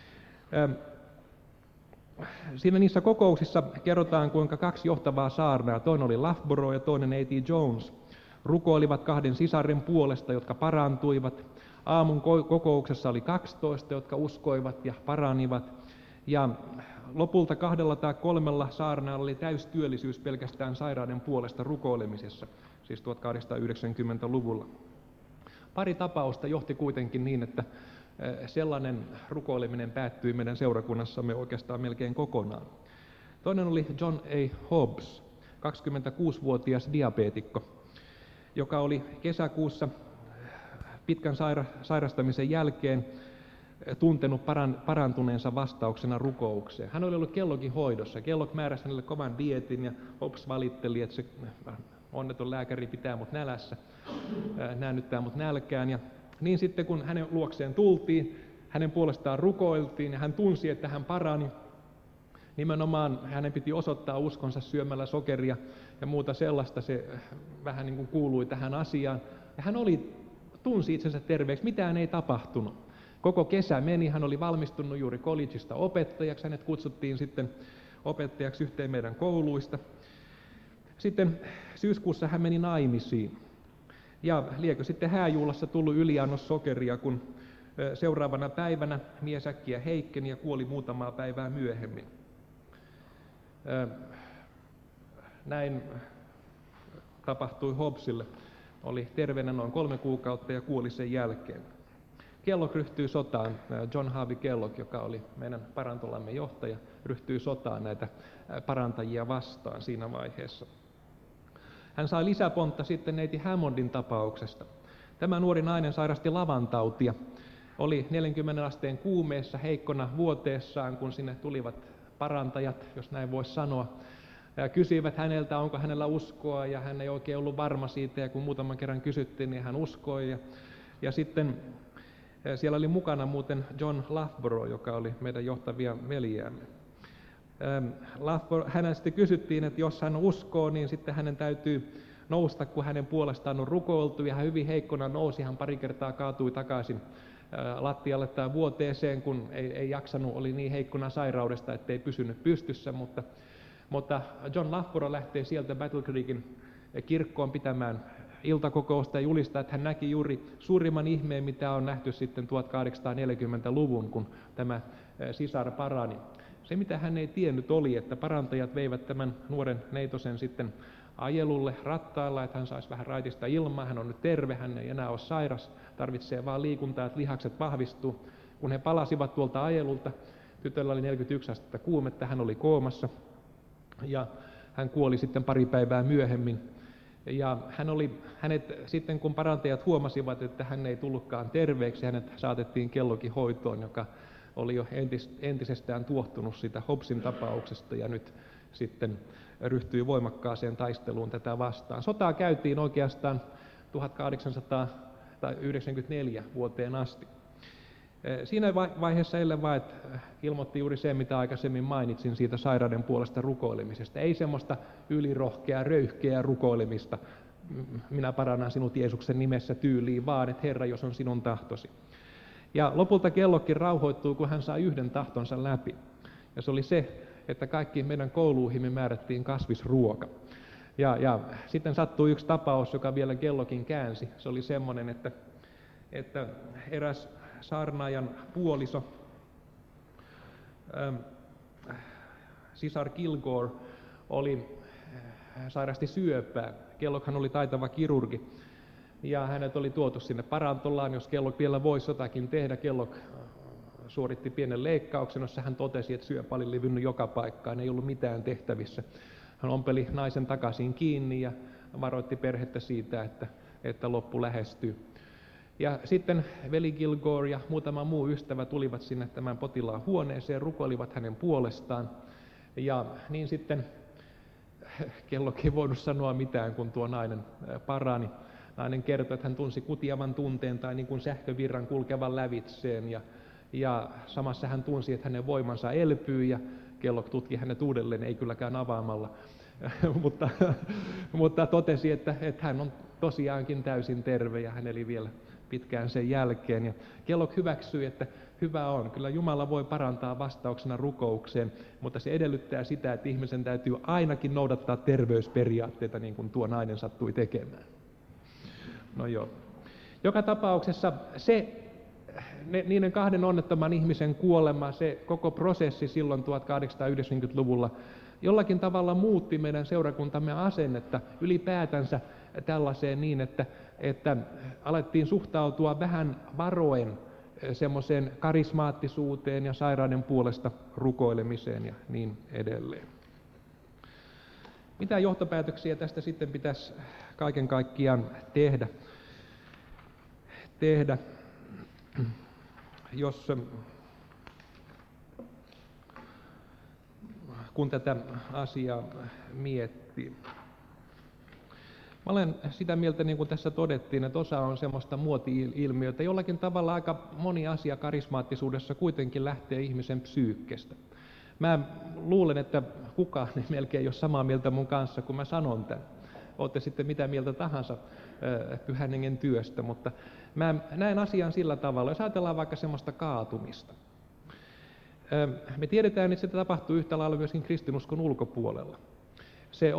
Siinä niissä kokouksissa kerrotaan, kuinka kaksi johtavaa saarnaa, toinen oli Loughborough ja toinen A.T. Jones, rukoilivat kahden sisaren puolesta, jotka parantuivat. Aamun kokouksessa oli 12, jotka uskoivat ja paranivat. Ja lopulta 2 tai 3 saarnaalla oli täystyöllisyys pelkästään sairaiden puolesta rukoilemisessa, siis 1890-luvulla. Pari tapausta johti kuitenkin niin, että sellainen rukoileminen päättyi meidän seurakunnassamme oikeastaan melkein kokonaan. Toinen oli John A. Hobbs, 26-vuotias diabeetikko, joka oli kesäkuussa pitkän sairastamisen jälkeen tuntenut parantuneensa vastauksena rukoukseen. Hän oli ollut Kellokin hoidossa. Kellogg määräsi hänelle kovan dieetin ja Hobbs valitteli, että se onneton lääkäri pitää mut nälässä, näännyttää mut nälkään. Ja niin sitten kun hänen luokseen tultiin, hänen puolestaan rukoiltiin ja hän tunsi, että hän parani. nimenomaan hänen piti osoittaa uskonsa syömällä sokeria ja muuta sellaista, se vähän niin kuin kuului tähän asiaan. Ja hän tunsi itsensä terveeksi, mitään ei tapahtunut. Koko kesä meni, hän oli valmistunut juuri collegeista opettajaksi, hänet kutsuttiin sitten opettajaksi yhteen meidän kouluista. Sitten syyskuussa hän meni naimisiin. Ja liekö sitten hääjuhlassa tullut yliannos sokeria, kun seuraavana päivänä mies äkkiä heikkeni ja kuoli muutamaa päivää myöhemmin. Näin tapahtui Hobbesille. Oli terveenä noin 3 kuukautta ja kuoli sen jälkeen. Kellogg ryhtyi sotaan, John Harvey Kellogg, joka oli meidän parantolamme johtaja, ryhtyi sotaan näitä parantajia vastaan siinä vaiheessa. Hän sai lisäpontta sitten neiti Hammondin tapauksesta. Tämä nuori nainen sairasti lavantautia, oli 40 asteen kuumeessa heikkona vuoteessaan, kun sinne tulivat parantajat, jos näin voisi sanoa, ja kysyivät häneltä, onko hänellä uskoa, ja hän ei oikein ollut varma siitä, ja kun muutaman kerran kysyttiin, niin hän uskoi. Ja sitten siellä oli mukana muuten John Loughborough, joka oli meidän johtavia veljiämme. Hänen sitten kysyttiin, että jos hän uskoo, niin sitten hänen täytyy nousta, kun hänen puolestaan on rukoiltu, ja hän hyvin heikkona nousi, hän pari kertaa kaatui takaisin lattialle tai vuoteeseen, kun ei jaksanut, oli niin heikkona sairaudesta, ettei pysynyt pystyssä, mutta John Loughborough lähtee sieltä Battle Creekin kirkkoon pitämään iltakokousta ja julistaa, että hän näki juuri suurimman ihmeen, mitä on nähty sitten 1840-luvun, kun tämä sisar parani. Se, mitä hän ei tiennyt, oli, että parantajat veivät tämän nuoren neitosen sitten ajelulle rattailla, että hän saisi vähän raitista ilmaa, hän on nyt terve, hän ei enää ole sairas, tarvitsee vaan liikuntaa, että lihakset vahvistuu. Kun he palasivat tuolta ajelulta, tytöllä oli 41 astetta kuumetta, hän oli koomassa ja hän kuoli sitten pari päivää myöhemmin. Ja hänet sitten, kun parantajat huomasivat, että hän ei tullutkaan terveeksi, hänet saatettiin Kelloggin hoitoon, joka oli jo entisestään tuohtunut sitä Hobbesin tapauksesta ja nyt sitten ryhtyi voimakkaaseen taisteluun tätä vastaan. Sotaa käytiin oikeastaan 1894 vuoteen asti. Siinä vaiheessa Ellen White ilmoitti juuri sen, mitä aikaisemmin mainitsin siitä sairauden puolesta rukoilemisesta. Ei semmoista ylirohkeaa, röyhkeää rukoilemista, minä parannan sinut Jeesuksen nimessä tyyliin, vaan että Herra, jos on sinun tahtosi. Ja lopulta Kelloggkin rauhoittuu, kun hän sai yhden tahtonsa läpi. Ja se oli se, että kaikkiin meidän kouluihimme määrättiin kasvisruoka. Ja sitten sattui yksi tapaus, joka vielä Kelloggin käänsi. Se oli semmoinen, että eräs saarnaajan puoliso, sisar Kilgore, sairasti syöpää. Kelloghan oli taitava kirurgi ja hänet oli tuotu sinne parantolaan, jos Kellogg vielä voisi jotakin tehdä. Kellogg suoritti pienen leikkauksen, jossa hän totesi, että syöpä oli levinnyt joka paikkaan, ei ollut mitään tehtävissä. Hän ompeli naisen takaisin kiinni ja varoitti perhettä siitä, että loppu lähestyy. Ja sitten veli Kilgore ja muutama muu ystävä tulivat sinne tämän potilaan huoneeseen, rukoilivat hänen puolestaan. Ja niin sitten Kellogg ei voinut sanoa mitään, kun tuo nainen parani. Nainen kertoi, että hän tunsi kutiavan tunteen tai niin kuin sähkövirran kulkevan lävitseen. Ja samassa hän tunsi, että hänen voimansa elpyy ja Kellogg tutki hänet uudelleen, ei kylläkään avaamalla. mutta totesi, että hän on tosiaankin täysin terve ja hän eli vielä pitkään sen jälkeen. Ja Kellogg hyväksyi, että hyvä on. Kyllä Jumala voi parantaa vastauksena rukoukseen, mutta se edellyttää sitä, että ihmisen täytyy ainakin noudattaa terveysperiaatteita, niin kuin tuo nainen sattui tekemään. No joo. Joka tapauksessa niiden 2 onnettoman ihmisen kuolema, se koko prosessi silloin 1890-luvulla jollakin tavalla muutti meidän seurakuntamme asennetta ylipäätänsä tällaiseen niin, että alettiin suhtautua vähän varoen semmoiseen karismaattisuuteen ja sairauden puolesta rukoilemiseen ja niin edelleen. Mitä johtopäätöksiä tästä sitten pitäisi kaiken kaikkiaan tehdä? Kun tätä asiaa miettii. Mä olen sitä mieltä, niin kuin tässä todettiin, että osa on semmoista muoti-ilmiötä. Jollakin tavalla aika moni asia karismaattisuudessa kuitenkin lähtee ihmisen psyykkestä. Mä luulen, että kukaan ei melkein ole samaa mieltä mun kanssa, kun mä sanon tämän. Olette sitten mitä mieltä tahansa Pyhän Hengen työstä, mutta mä näen asian sillä tavalla, jos ajatellaan vaikka semmoista kaatumista. Me tiedetään, että se tapahtuu yhtä lailla myöskin kristinuskon ulkopuolella. Se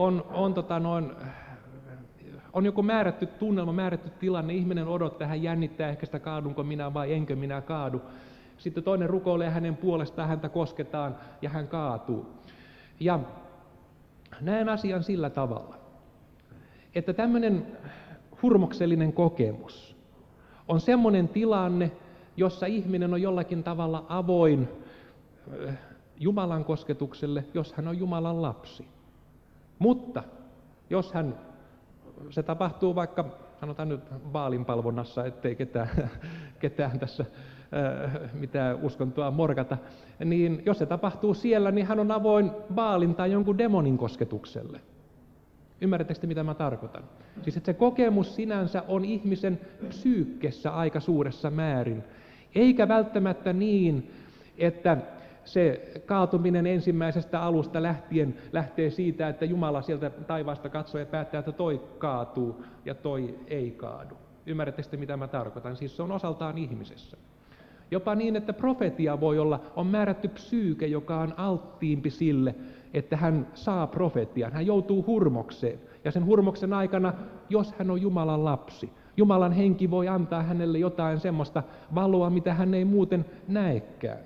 on joku määrätty tunnelma, määrätty tilanne, ihminen odottaa, hän jännittää ehkä sitä, kaadunko minä vai enkö minä kaadu. Sitten toinen rukoilee hänen puolestaan, häntä kosketaan ja hän kaatuu. Ja näen asian sillä tavalla, että tämmöinen hurmoksellinen kokemus on semmoinen tilanne, jossa ihminen on jollakin tavalla avoin Jumalan kosketukselle, jos hän on Jumalan lapsi. Mutta jos se tapahtuu vaikka, sanotaan nyt vaalinpalvonnassa, ettei ketään tässä mitään uskontoa morkata, niin jos se tapahtuu siellä, niin hän on avoin Baalin tai jonkun demonin kosketukselle. Ymmärrättekö mitä mä tarkoitan? Siis että se kokemus sinänsä on ihmisen psyykkessä aika suuressa määrin, eikä välttämättä niin, että se kaatuminen ensimmäisestä alusta lähtien lähtee siitä, että Jumala sieltä taivaasta katsoo ja päättää, että toi kaatuu ja toi ei kaadu. Ymmärrättekö mitä mä tarkoitan? Siis se on osaltaan ihmisessä. Jopa niin, että profetia voi olla, on määrätty psyyke, joka on alttiimpi sille, että hän saa profetian. Hän joutuu hurmokseen. Ja sen hurmoksen aikana, jos hän on Jumalan lapsi, Jumalan henki voi antaa hänelle jotain semmoista valoa, mitä hän ei muuten näekään.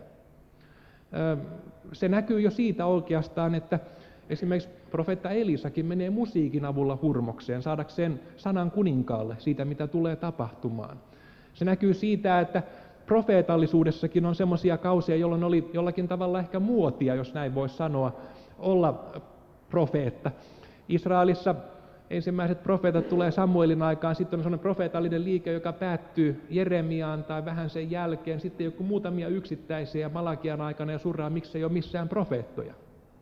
Se näkyy jo siitä oikeastaan, että esimerkiksi profeetta Elisakin menee musiikin avulla hurmokseen, saadakseen sanan kuninkaalle siitä, mitä tulee tapahtumaan. Se näkyy siitä, että profeetallisuudessakin on semmoisia kausia, jolloin oli jollakin tavalla ehkä muotia, jos näin voisi sanoa, olla profeetta. Israelissa ensimmäiset profeetat tulee Samuelin aikaan, sitten on sellainen profeetallinen liike, joka päättyy Jeremiaan tai vähän sen jälkeen, sitten joku muutamia yksittäisiä Malakian aikana ja surraa, miksei ole missään profeettoja.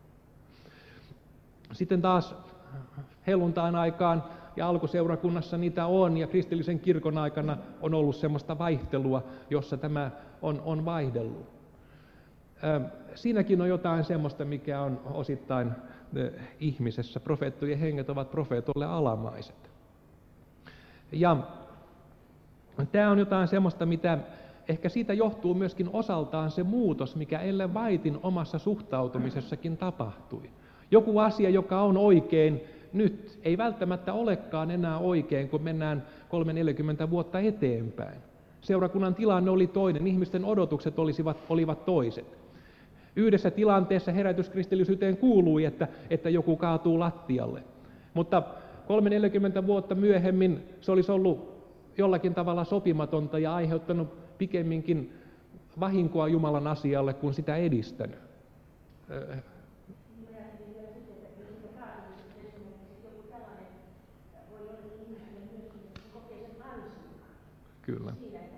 Sitten taas helluntain aikaan ja alkuseurakunnassa niitä on, ja kristillisen kirkon aikana on ollut semmoista vaihtelua, jossa tämä on vaihdellut. Siinäkin on jotain semmoista, mikä on osittain ihmisessä. Profeettojen henget ovat profeetolle alamaiset. Ja tämä on jotain semmoista, mitä ehkä siitä johtuu myöskin osaltaan se muutos, mikä Ellen Whiten omassa suhtautumisessakin tapahtui. Joku asia, joka on oikein nyt, ei välttämättä olekaan enää oikein, kun mennään 3-40 vuotta eteenpäin. Seurakunnan tilanne oli toinen, ihmisten odotukset olivat toiset. Yhdessä tilanteessa herätyskristillisyyteen kuului, että joku kaatuu lattialle. Mutta 3-40 vuotta myöhemmin se olisi ollut jollakin tavalla sopimatonta ja aiheuttanut pikemminkin vahinkoa Jumalan asialle kuin sitä edistänyt. Kyllä.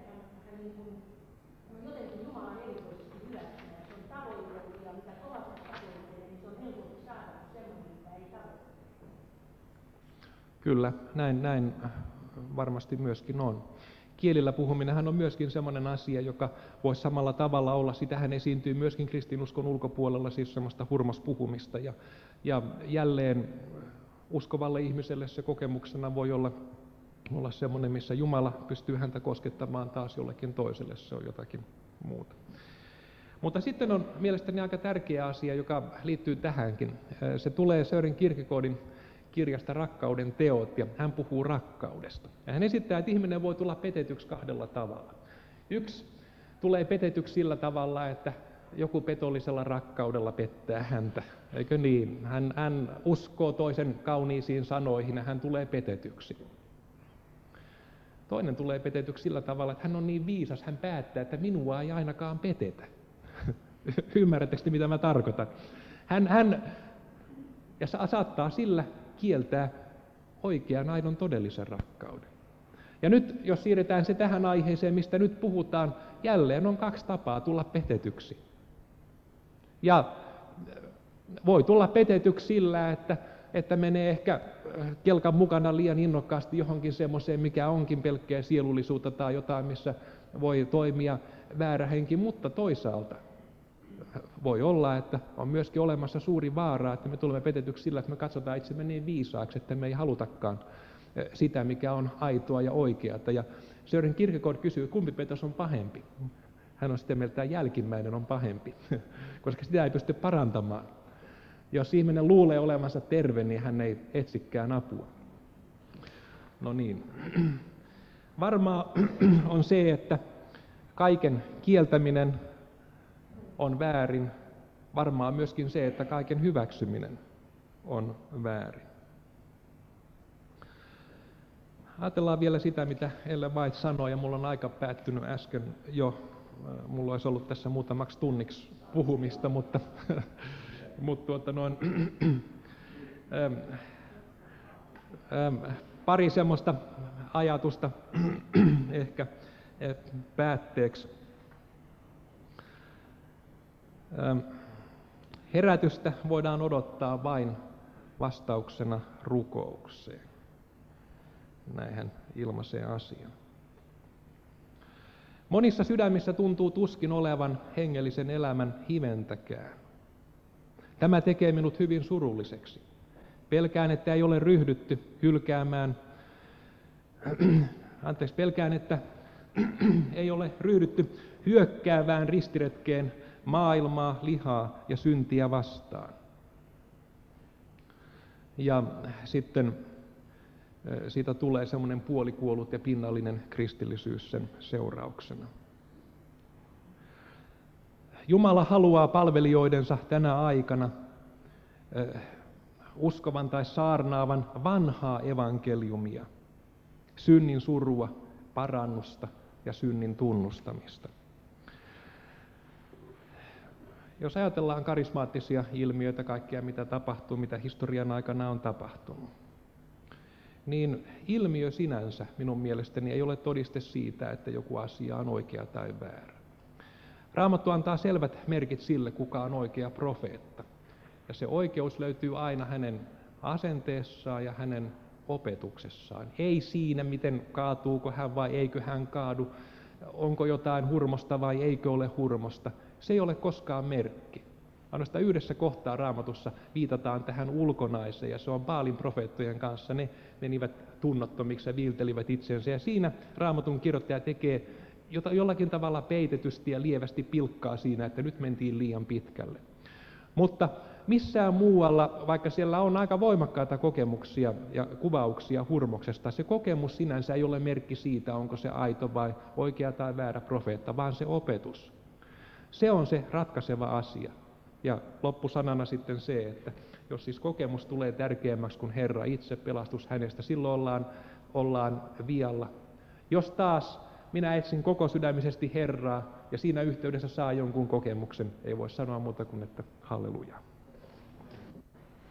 Kyllä, näin varmasti myöskin on. Kielillä puhuminenhan on myöskin sellainen asia, joka voisi samalla tavalla olla, sitähän esiintyy myöskin kristinuskon ulkopuolella, siis semmoista hurmospuhumista. Ja jälleen uskovalle ihmiselle se kokemuksena voi olla semmoinen, missä Jumala pystyy häntä koskettamaan taas jollekin toiselle, se on jotakin muuta. Mutta sitten on mielestäni aika tärkeä asia, joka liittyy tähänkin. Se tulee Søren Kierkegaardin kirjasta Rakkauden teot, ja hän puhuu rakkaudesta. Ja hän esittää, että ihminen voi tulla petetyksi kahdella tavalla. Yksi tulee petetyksi sillä tavalla, että joku petollisella rakkaudella pettää häntä. Eikö niin? Hän uskoo toisen kauniisiin sanoihin ja hän tulee petetyksi. Toinen tulee petetyksi sillä tavalla, että hän on niin viisas, hän päättää, että minua ei ainakaan petetä. Ymmärrättekö mitä mä tarkoitan? Hän saattaa sillä kieltää oikean, aidon, todellisen rakkauden. Ja nyt, jos siirretään se tähän aiheeseen, mistä nyt puhutaan, jälleen on kaksi tapaa tulla petetyksi. Ja voi tulla petetyksi sillä, että menee ehkä kelkan mukana liian innokkaasti johonkin semmoiseen, mikä onkin pelkkää sielullisuutta tai jotain, missä voi toimia väärä henki, mutta toisaalta voi olla, että on myöskin olemassa suuri vaara, että me tulemme petetyksi sillä, että me katsotaan itsemme niin viisaaksi, että me ei halutakaan sitä, mikä on aitoa ja oikeata. Ja Søren Kierkegaard kysyy, kumpi petos on pahempi. Hän on sitä mieltä, että jälkimmäinen on pahempi, koska sitä ei pysty parantamaan. Jos ihminen luulee olevansa terve, niin hän ei etsikään apua. No niin. Varmaa on se, että kaiken kieltäminen on väärin. Varmaa myöskin se, että kaiken hyväksyminen on väärin. Ajatellaan vielä sitä, mitä Ellen White sanoi, ja mulla on aika päättynyt äsken jo. Mulla olisi ollut tässä muutamaksi tunniksi puhumista, mutta pari semmoista ajatusta ehkä päätteeksi. Herätystä voidaan odottaa vain vastauksena rukoukseen. Näin hän ilmaisee asian. Monissa sydämissä tuntuu tuskin olevan hengellisen elämän hiventäkään. Tämä tekee minut hyvin surulliseksi. Pelkään, että ei ole ryhdytty pelkään, että ei ole ryhdytty hyökkäävään ristiretkeen maailmaa, lihaa ja syntiä vastaan. Ja sitten siitä tulee semmoinen puolikuollut ja pinnallinen kristillisyys sen seurauksena. Jumala haluaa palvelijoidensa tänä aikana uskovan tai saarnaavan vanhaa evankeliumia, synnin surua, parannusta ja synnin tunnustamista. Jos ajatellaan karismaattisia ilmiöitä, kaikkea mitä tapahtuu, mitä historian aikana on tapahtunut, niin ilmiö sinänsä minun mielestäni ei ole todiste siitä, että joku asia on oikea tai väärä. Raamattu antaa selvät merkit sille, kuka on oikea profeetta. Ja se oikeus löytyy aina hänen asenteessaan ja hänen opetuksessaan. Ei siinä, miten kaatuuko hän vai eikö hän kaadu, onko jotain hurmosta vai eikö ole hurmosta. Se ei ole koskaan merkki. Ainoastaan yhdessä kohtaa Raamatussa viitataan tähän ulkonaiseen, ja se on Baalin profeettojen kanssa. Ne menivät tunnottomiksi ja viiltelivät itsensä. Ja siinä Raamatun kirjoittaja tekee jollakin tavalla peitetysti ja lievästi pilkkaa siinä, että nyt mentiin liian pitkälle. Mutta missään muualla, vaikka siellä on aika voimakkaita kokemuksia ja kuvauksia hurmoksesta, se kokemus sinänsä ei ole merkki siitä, onko se aito vai oikea tai väärä profeetta, vaan se opetus. Se on se ratkaiseva asia. Ja loppusanana sitten se, että jos siis kokemus tulee tärkeämmäksi kuin Herra itse, pelastus hänestä, silloin ollaan vialla. Jos taas minä etsin koko sydämisesti Herraa ja siinä yhteydessä saa jonkun kokemuksen, ei voi sanoa muuta kuin että halleluja.